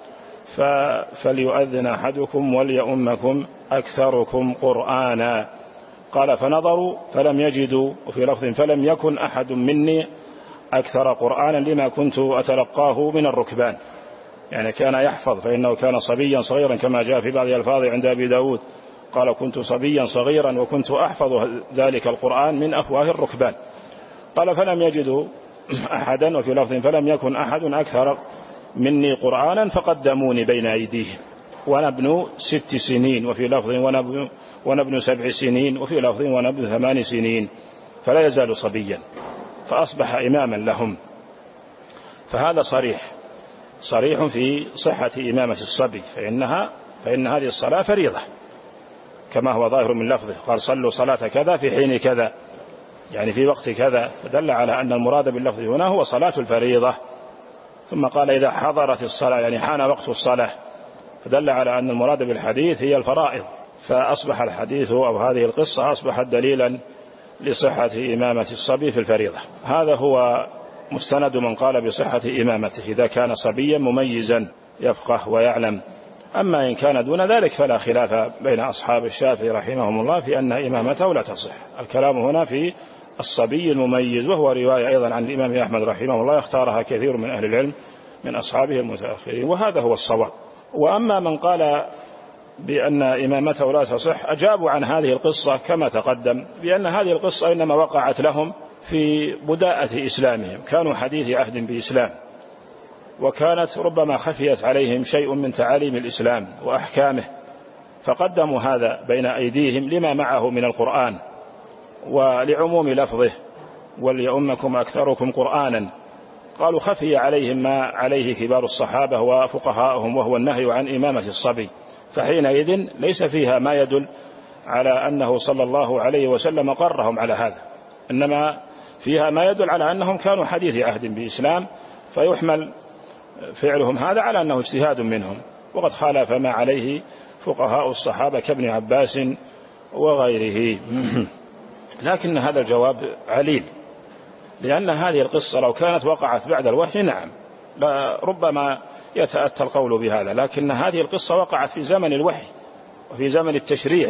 فليؤذن أحدكم وليؤمكم أكثركم قرآنا. قال فنظروا فلم يجدوا، وفي لفظ فلم يكن أحد مني أكثر قرآنا لما كنت أتلقاه من الركبان، يعني كان يحفظ، فإنه كان صبيا صغيرا كما جاء في بعض الألفاظ عند أبي داود، قال كنت صبيا صغيرا وكنت أحفظ ذلك القرآن من أفواه الركبان. قال فلم يجدوا أحدا، وفي لفظ فلم يكن أحد أكثر مني قرآنا فقدموني بين أيديهم، وأنا ابن 6 سنين، وفي لفظ وأنا ابن 7 سنين، وفي لفظ وأنا ابن 8 سنين، فلا يزال صبيا، فأصبح إماما لهم. فهذا صريح في صحة إمامة الصبي، فإن هذه الصلاة فريضة كما هو ظاهر من لفظه، قال صلوا صلاة كذا في حين كذا، يعني في وقت كذا، فدل على أن المراد باللفظ هنا هو صلاة الفريضة. ثم قال إذا حضرت الصلاة، يعني حان وقت الصلاة، فدل على أن المراد بالحديث هي الفرائض. فأصبح الحديث أو هذه القصة أصبحت دليلا لصحة إمامة الصبي في الفريضة. هذا هو مستند من قال بصحة إمامته إذا كان صبيا مميزا يفقه ويعلم. أما إن كان دون ذلك فلا خلاف بين أصحاب الشافعي رحمهم الله في أن إمامته لا تصح. الكلام هنا في الصبي المميز، وهو رواية أيضا عن الإمام أحمد رحمه الله، اختارها كثير من أهل العلم من أصحابه المتأخرين، وهذا هو الصواب. وأما من قال بأن إمامته لا تصح، أجابوا عن هذه القصة كما تقدم بأن هذه القصة إنما وقعت لهم في بداءة إسلامهم، كانوا حديث عهد بإسلام، وكانت ربما خفيت عليهم شيء من تعاليم الإسلام وأحكامه، فقدموا هذا بين أيديهم لما معه من القرآن ولعموم لفظه وليؤمكم أكثركم قرآنا. قالوا خفي عليهم ما عليه كبار الصحابة وفقهاءهم، وهو النهي عن إمامة الصبي، فحينئذ ليس فيها ما يدل على أنه صلى الله عليه وسلم قرهم على هذا، إنما فيها ما يدل على أنهم كانوا حديث عهد بإسلام، فيحمل فعلهم هذا على أنه اجتهاد منهم، وقد خالف ما عليه فقهاء الصحابة كابن عباس وغيره. لكن هذا الجواب عليل، لأن هذه القصة لو كانت وقعت بعد الوحي نعم ربما يتأتى القول بهذا، لكن هذه القصة وقعت في زمن الوحي وفي زمن التشريع،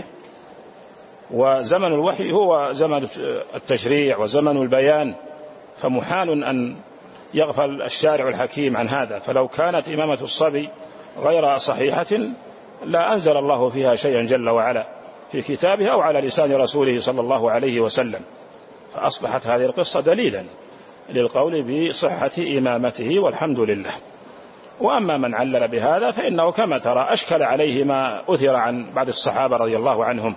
وزمن الوحي هو زمن التشريع وزمن البيان، فمحال أن يغفل الشارع الحكيم عن هذا. فلو كانت إمامة الصبي غير صحيحة لا أنزل الله فيها شيئا جل وعلا في كتابه أو على لسان رسوله صلى الله عليه وسلم، فأصبحت هذه القصة دليلا للقول بصحة إمامته والحمد لله. وأما من علل بهذا فإنه كما ترى أشكل عليه ما أثر عن بعض الصحابة رضي الله عنهم،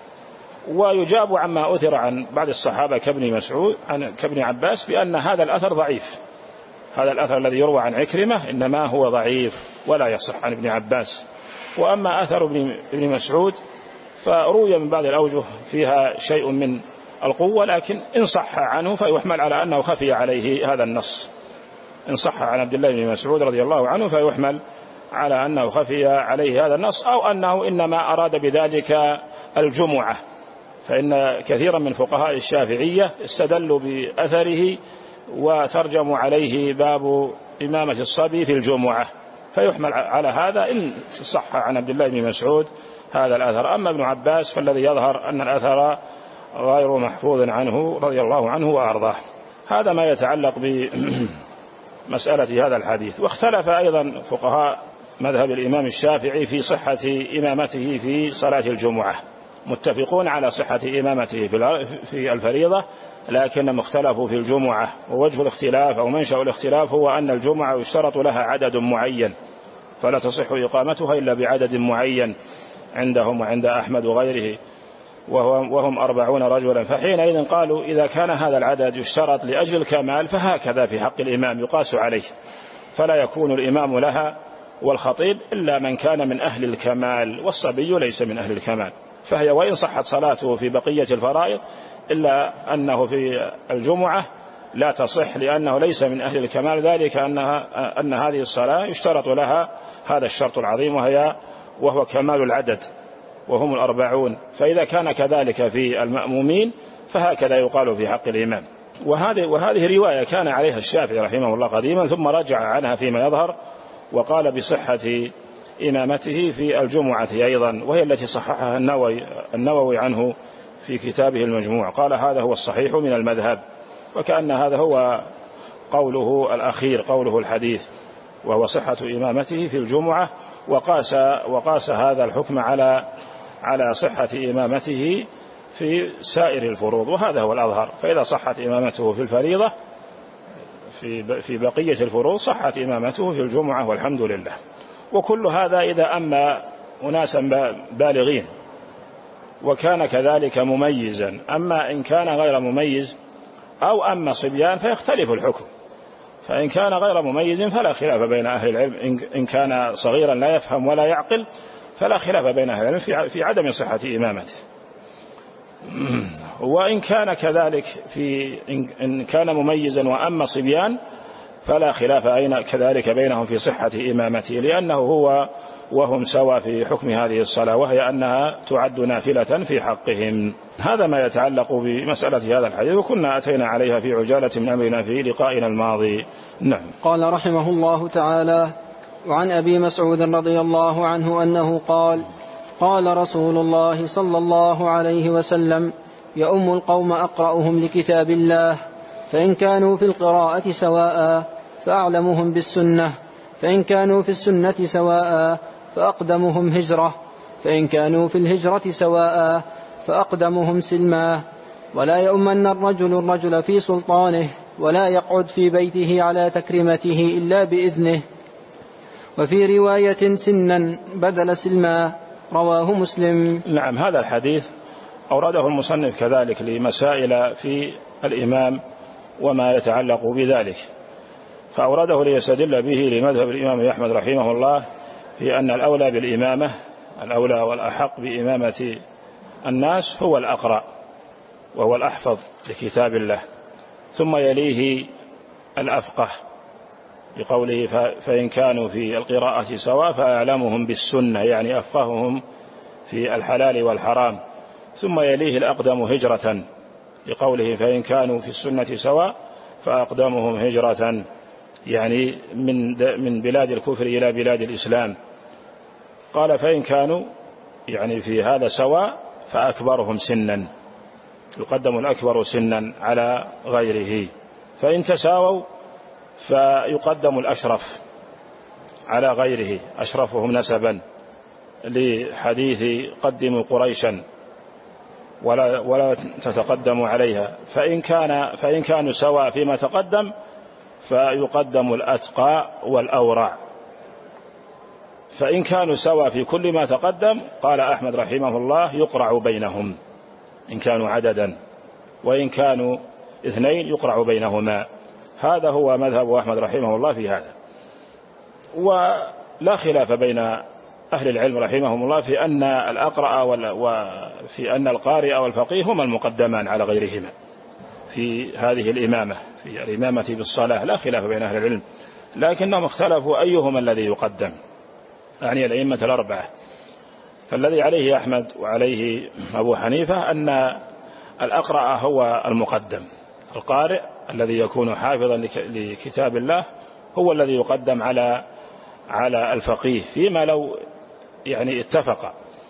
ويجاب عما أثر عن بعض الصحابة كابن مسعود كابن عباس بأن هذا الأثر ضعيف، هذا الأثر الذي يروى عن عكرمة إنما هو ضعيف ولا يصح عن ابن عباس. وأما أثر ابن مسعود فروي من بعض الأوجه فيها شيء من القوة، لكن إن صح عنه فيحمل على أنه خفي عليه هذا النص. إن صح عن عبد الله بن مسعود رضي الله عنه فيحمل على أنه خفي عليه هذا النص، أو أنه إنما أراد بذلك الجمعة، فإن كثيرا من فقهاء الشافعية استدلوا بأثره وترجموا عليه باب إمامة الصبي في الجمعة، فيحمل على هذا إن صح عن عبد الله بن مسعود هذا الأثر. أما ابن عباس فالذي يظهر أن الأثر غير محفوظ عنه رضي الله عنه وأرضاه. هذا ما يتعلق بمسألة هذا الحديث. واختلف أيضا فقهاء مذهب الإمام الشافعي في صحة إمامته في صلاة الجمعة، متفقون على صحة إمامته في الفريضة، لكن اختلفوا في الجمعة. ووجه الاختلاف أو منشأ الاختلاف هو أن الجمعة يشترط لها عدد معين، فلا تصح إقامتها إلا بعدد معين عندهم وعند أحمد وغيره، وهم 40 رجلا. فحينئذ قالوا إذا كان هذا العدد يشترط لأجل الكمال فهكذا في حق الإمام يقاس عليه، فلا يكون الإمام لها والخطيب إلا من كان من أهل الكمال، والصبي ليس من أهل الكمال، فهي وإن صحت صلاته في بقية الفرائض إلا أنه في الجمعة لا تصح لأنه ليس من أهل الكمال، ذلك أن هذه الصلاة يشترط لها هذا الشرط العظيم وهو كمال العدد وهم 40. فإذا كان كذلك في المأمومين فهكذا يقال في حق الإمام. وهذه رواية كان عليها الشافعي رحمه الله قديما، ثم رجع عنها فيما يظهر وقال بصحة إمامته في الجمعة أيضا، وهي التي صححها النووي عنه في كتابه المجموع، قال هذا هو الصحيح من المذهب، وكأن هذا هو قوله الأخير، قوله الحديث، وهو صحة إمامته في الجمعة، وقاس هذا الحكم على صحة إمامته في سائر الفروض، وهذا هو الأظهر. فإذا صحت إمامته في الفريضة في بقية الفروض صحت إمامته في الجمعة والحمد لله. وكل هذا إذا أما أناسا بالغين وكان كذلك مميزا. أما إن كان غير مميز أو أما صبيان فيختلف الحكم، فإن كان غير مميز فلا خلاف بين أهل العلم، إن كان صغيرا لا يفهم ولا يعقل فلا خلاف بين أهل العلم في عدم صحة إمامته. وإن كان كذلك إن كان مميزا وأما صبيان فلا خلاف كذلك بينهم في صحة إمامته، لأنه هو وهم سوا في حكم هذه الصلاة، وهي أنها تعد نافلة في حقهم. هذا ما يتعلق بمسألة هذا الحديث، وكنا أتينا عليها في عجالة من أمرنا في لقائنا الماضي. نعم. قال رحمه الله تعالى: وعن أبي مسعود رضي الله عنه أنه قال: قال رسول الله صلى الله عليه وسلم: يؤم القوم أقرأهم لكتاب الله، فإن كانوا في القراءة سواء فأعلمهم بالسنة، فإن كانوا في السنة سواء فأقدمهم هجرة، فإن كانوا في الهجرة سواء فأقدمهم سلما. ولا يؤمن الرجل في سلطانه، ولا يقعد في بيته على تكريمته إلا بإذنه. وفي رواية سنا بدل سلما، رواه مسلم. نعم. هذا الحديث أورده المصنف كذلك لمسائل في الإمام وما يتعلق بذلك، فأورده ليستدل به لمذهب الإمام أحمد رحمه الله في أن الأولى بالإمامة، الأولى والأحق بإمامة الناس هو الأقرأ وهو الأحفظ لكتاب الله، ثم يليه الأفقه بقوله: فإن كانوا في القراءة سواء فأعلمهم بالسنة، يعني أفقههم في الحلال والحرام، ثم يليه الأقدم هجرة لقوله: فإن كانوا في السنة سواء فأقدمهم هجرة، يعني من بلاد الكفر إلى بلاد الإسلام. قال: فإن كانوا يعني في هذا سواء فأكبرهم سنا، يقدم الأكبر سنا على غيره، فإن تساووا فيقدم الأشرف على غيره، أشرفهم نسبا، لحديث قدموا قريشا ولا تتقدموا عليها. فإن كانوا سواء فيما تقدم فيقدم الأتقى والأورع. فإن كانوا سواء في كل ما تقدم، قال أحمد رحمه الله: يقرع بينهم إن كانوا عددا، وإن كانوا اثنين يقرع بينهما. هذا هو مذهب أحمد رحمه الله في هذا. ولا خلاف بين أهل العلم رحمهم الله في أن الأقرأ وفي أن القارئ والفقيه هما المقدمان على غيرهما في هذه الإمامة، في الإمامة بالصلاة لا خلاف بين أهل العلم، لكنهم اختلفوا أيهما الذي يقدم، يعني الأئمة الأربعة. فالذي عليه أحمد وعليه أبو حنيفة أن الأقرأ هو المقدم، القارئ الذي يكون حافظا لكتاب الله هو الذي يقدم على الفقيه فيما لو يعني اتفق.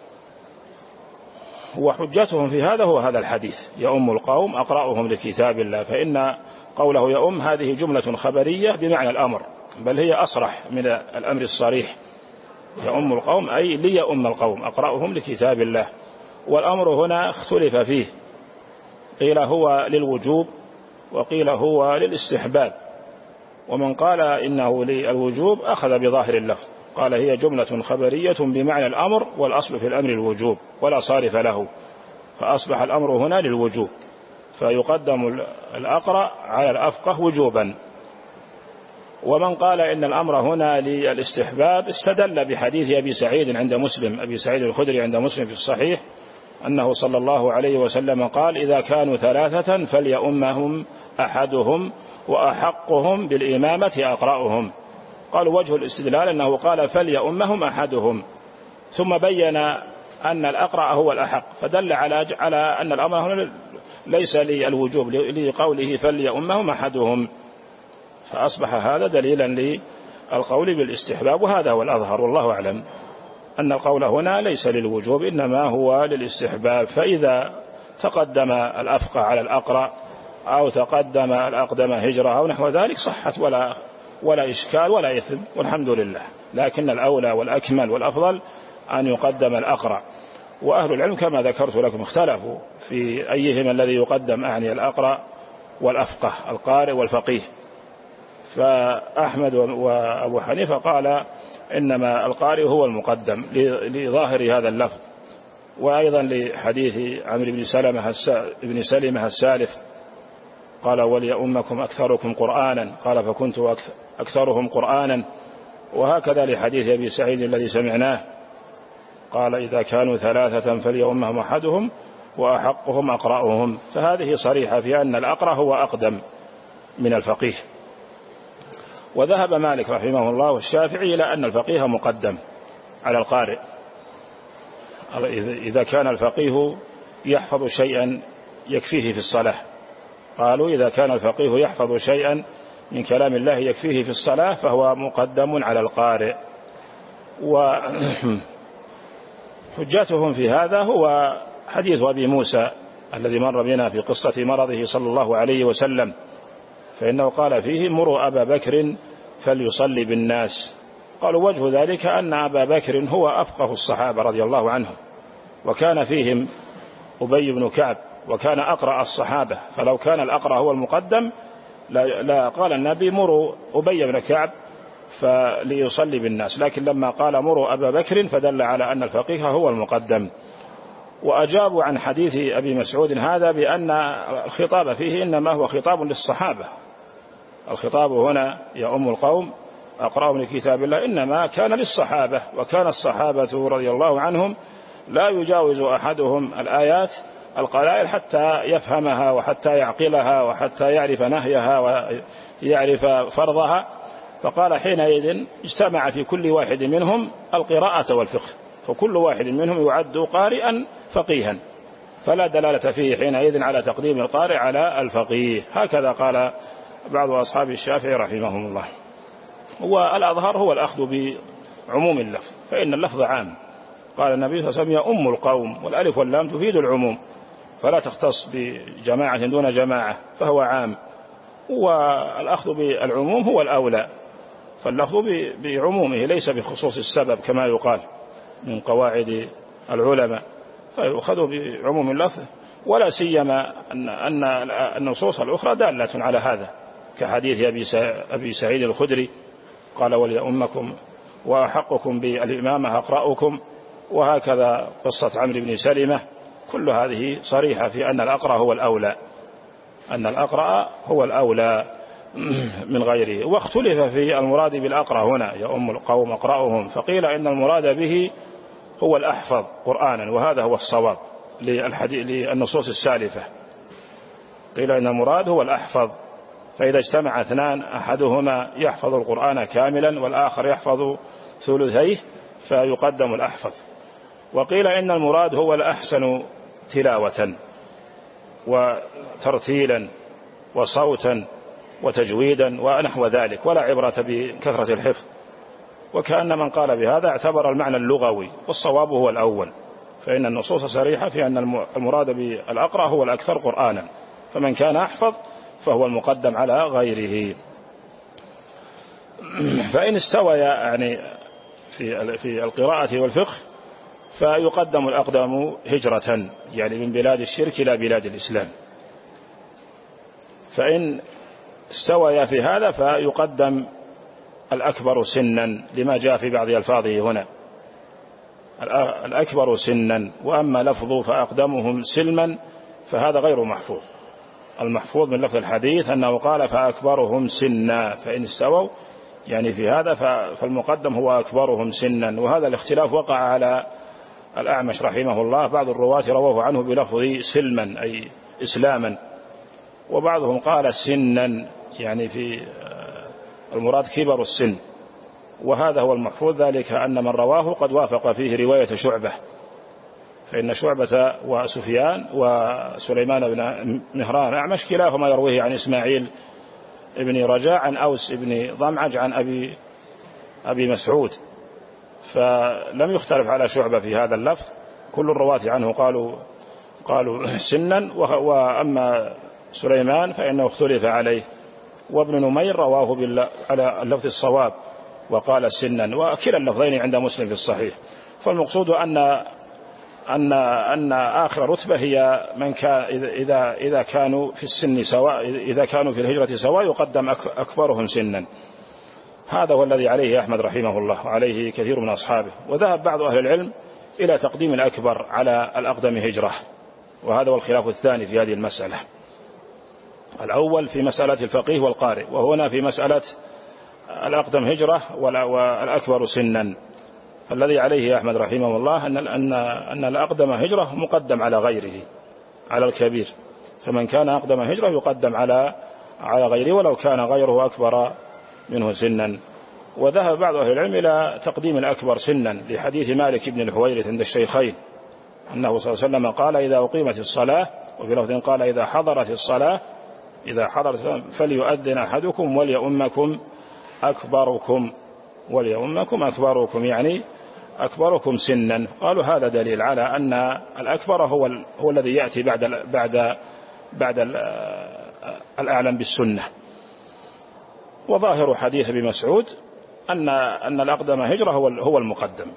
وحجتهم في هذا هو هذا الحديث: يؤم القوم أقرأهم لكتاب الله. فإن قوله يؤم هذه جملة خبرية بمعنى الأمر، بل هي أصرح من الأمر الصريح. يؤم القوم أي ليؤم القوم أقرأهم لكتاب الله. والأمر هنا اختلف فيه، قيل هو للوجوب وقيل هو للاستحباب. ومن قال إنه للوجوب أخذ بظاهر اللفظ، قال هي جملة خبرية بمعنى الأمر، والأصل في الأمر الوجوب ولا صارف له، فأصبح الأمر هنا للوجوب، فيقدم الأقرأ على الأفقه وجوبا. ومن قال إن الأمر هنا للاستحباب استدل بحديث أبي سعيد عند مسلم، أبي سعيد الخدري عند مسلم في الصحيح، أنه صلى الله عليه وسلم قال: إذا كانوا ثلاثة فليؤمهم أحدهم وأحقهم بالإمامة أقرأهم. قالوا وجه الاستدلال أنه قال فليؤمهم أحدهم، ثم بين أن الأقرأ هو الأحق، فدل على أن الأمر هنا ليس للوجوب لقوله فليؤمهم أحدهم، فأصبح هذا دليلا للقول بالاستحباب. وهذا هو الأظهر والله أعلم، أن القول هنا ليس للوجوب إنما هو للاستحباب. فإذا تقدم الأفقه على الأقرأ أو تقدم الأقدم هجرة أو نحو ذلك صحت ولا إشكال ولا إثم والحمد لله. لكن الأولى والأكمل والأفضل أن يقدم الأقرأ. وأهل العلم كما ذكرت لكم اختلفوا في أيهما الذي يقدم، أعني الأقرأ والأفقه، القارئ والفقيه. فأحمد وأبو حنيفة قال إنما القارئ هو المقدم لظاهر هذا اللفظ. وأيضا لحديث عمرو بن سلمة السالف قال: وليؤمكم أكثركم قرآنا، قال: فكنت أكثرهم قرآنا. وهكذا لحديث أبي سعيد الذي سمعناه قال: إذا كانوا ثلاثة فليؤمهم أحدهم وأحقهم أقرأهم. فهذه صريحة في أن الأقرأ هو أقدم من الفقيه. وذهب مالك رحمه الله والشافعي إلى أن الفقيه مقدم على القارئ إذا كان الفقيه يحفظ شيئا يكفيه في الصلاة. قالوا إذا كان الفقيه يحفظ شيئا من كلام الله يكفيه في الصلاة فهو مقدم على القارئ. وحجتهم في هذا هو حديث أبي موسى الذي مر بنا في قصة مرضه صلى الله عليه وسلم، فإنه قال فيه: مروا أبا بكر فليصلي بالناس. قالوا وجه ذلك أن أبا بكر هو أفقه الصحابة رضي الله عنهم، وكان فيهم أبي بن كعب، وكان أقرأ الصحابة، فلو كان الأقرأ هو المقدم لا قال النبي مروا أبي بن كعب فليصلي بالناس، لكن لما قال مروا أبا بكر فدل على أن الفقيه هو المقدم. وأجابوا عن حديث أبي مسعود هذا بأن الخطاب فيه إنما هو خطاب للصحابة، الخطاب هنا يؤم القوم أقرأهم لكتاب الله إنما كان للصحابة، وكان الصحابة رضي الله عنهم لا يجاوز أحدهم الآيات القلائل حتى يفهمها وحتى يعقلها وحتى يعرف نهيها ويعرف فرضها. فقال حينئذ اجتمع في كل واحد منهم القراءة والفقه، فكل واحد منهم يعد قارئا فقيها، فلا دلالة فيه حينئذ على تقديم القارئ على الفقيه. هكذا قال بعض أصحاب الشافعي رحمهم الله. والأظهر هو الأخذ بعموم اللفظ، فإن اللفظ عام. قال النبي صلى الله عليه وسلم: يؤم القوم، والألف واللام تفيد العموم، فلا تختص بجماعة دون جماعة، فهو عام. والأخذ بالعموم هو الأولى، فاللفظ بعمومه ليس بخصوص السبب كما يقال من قواعد العلماء، فيؤخذ بعموم اللفظ، ولا سيما أن النصوص الأخرى دالة على هذا، كحديث أبي سعيد الخدري قال: وليؤمكم وأحقكم بالإمامة أقرأكم. وهكذا قصة عمرو بن سلمة، كل هذه صريحة في أن الأقرأ هو الأولى، أن الأقرأ هو الأولى. من غيره. واختلف في المراد بالأقرأ هنا يا أم القوم أقرأهم، فقيل إن المراد به هو الأحفظ قرآنا، وهذا هو الصواب للنصوص السالفة. قيل إن المراد هو الأحفظ، فإذا اجتمع اثنان أحدهما يحفظ القرآن كاملا والآخر يحفظ ثلثيه فيقدم الأحفظ. وقيل إن المراد هو الأحسن تلاوة وترتيلا وصوتا وتجويدا ونحو ذلك، ولا عبرة بكثرة الحفظ. وكأن من قال بهذا اعتبر المعنى اللغوي، والصواب هو الأول، فإن النصوص صريحة في أن المراد بالأقرأ هو الأكثر قرآنا، فمن كان أحفظ فهو المقدم على غيره. فإن استوى يعني في القراءة والفقه فيقدم الأقدم هجرة، يعني من بلاد الشرك إلى بلاد الإسلام. فإن استوى في هذا فيقدم الأكبر سنا، لما جاء في بعض ألفاظه هنا الأكبر سنا. وأما لفظ فأقدمهم سلما فهذا غير محفوظ. المحفوظ من لفظ الحديث أنه قال فأكبرهم سنا، فإن استووا يعني في هذا فالمقدم هو أكبرهم سنا. وهذا الاختلاف وقع على الأعمش رحمه الله، بعض الرواة رواه عنه بلفظ سلما أي إسلاما، وبعضهم قال سنا يعني في المراد كبر السن. وهذا هو المحفوظ، ذلك أن من رواه قد وافق فيه رواية شعبة، فإن شعبة وسفيان وسليمان بن مهران أعمش كلاهما يرويه عن إسماعيل ابن رجاء عن أوس ابن ضمعج عن أبي مسعود، فلم يختلف على شعبة في هذا اللفظ. كل الرواة عنه قالوا سنا، وأما سليمان فإنه اختلف عليه. وابن نمير رواه على اللفظ الصواب وقال سنا، وكلا اللفظين عند مسلم في الصحيح. فالمقصود أن آخر رتبة هي من كان إذا كانوا في السن سواء، إذا كانوا في الهجرة سواء يقدم أكبرهم سنا. هذا هو الذي عليه أحمد رحمه الله وعليه كثير من أصحابه. وذهب بعض أهل العلم إلى تقديم الأكبر على الأقدم هجرة، وهذا هو الخلاف الثاني في هذه المسألة. الأول في مسألة الفقيه والقارئ، وهنا في مسألة الأقدم هجرة والأكبر سنا. فالذي عليه أحمد رحمه الله أن الأقدم هجرة مقدم على غيره، على الكبير، فمن كان أقدم هجرة يقدم على غيره ولو كان غيره أكبر منه سنا. وذهب بعض أهل العلم إلى تقديم الأكبر سنا لحديث مالك بن الحويرث عند الشيخين أنه صلى الله عليه وسلم قال إذا أقيمت الصلاة، وفي لفظ قال إذا حضرت الصلاة فليؤذن أحدكم وليؤمكم أكبركم، يعني أكبركم سنا. قالوا هذا دليل على أن الأكبر هو الذي يأتي بعد الأعلم بالسنة. وظاهر حديث ابن مسعود أن الأقدم هجرة هو المقدم.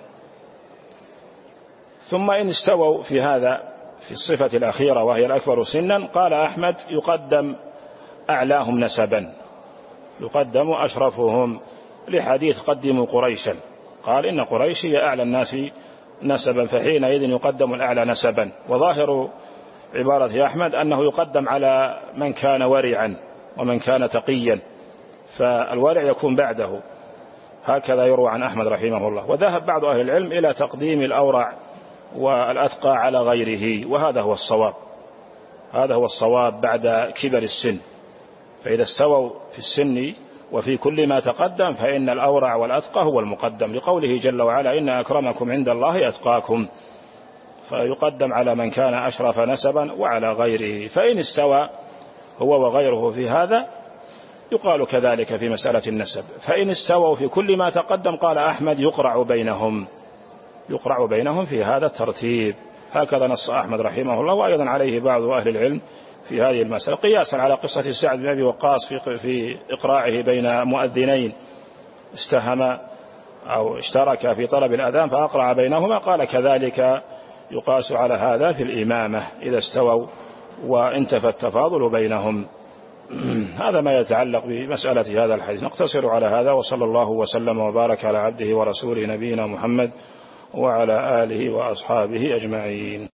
ثم إن استووا في هذا في الصفة الأخيرة وهي الأكبر سنا، قال أحمد يقدم أعلاهم نسبا، يقدم أشرفهم، لحديث قدموا قريشا، قال إن قريش هي أعلى الناس نسبا، فحينئذ يقدم الأعلى نسبا. وظاهر عبارة أحمد أنه يقدم على من كان ورعا ومن كان تقيا، فالورع يكون بعده، هكذا يروى عن أحمد رحمه الله. وذهب بعض أهل العلم إلى تقديم الأورع والأتقى على غيره، وهذا هو الصواب بعد كبر السن. فإذا استووا في السن وفي كل ما تقدم فإن الأورع والأتقى هو المقدم، لقوله جل وعلا إن أكرمكم عند الله أتقاكم، فيقدم على من كان أشرف نسبا وعلى غيره. فإن استوى هو وغيره في هذا يقال كذلك في مسألة النسب. فإن استووا في كل ما تقدم قال أحمد يقرع بينهم في هذا الترتيب. هكذا نص أحمد رحمه الله، وأيضا عليه بعض أهل العلم في هذه المسألة، قياسا على قصة سعد بن أبي وقاص في إقراعه بين مؤذنين استهما أو اشترك في طلب الأذان فأقرع بينهما، قال كذلك يقاس على هذا في الإمامة إذا استووا وانتفى التفاضل بينهم. هذا ما يتعلق بمسألة هذا الحديث. نقتصر على هذا، وصلى الله وسلم وبارك على عبده ورسوله نبينا محمد وعلى آله وأصحابه أجمعين.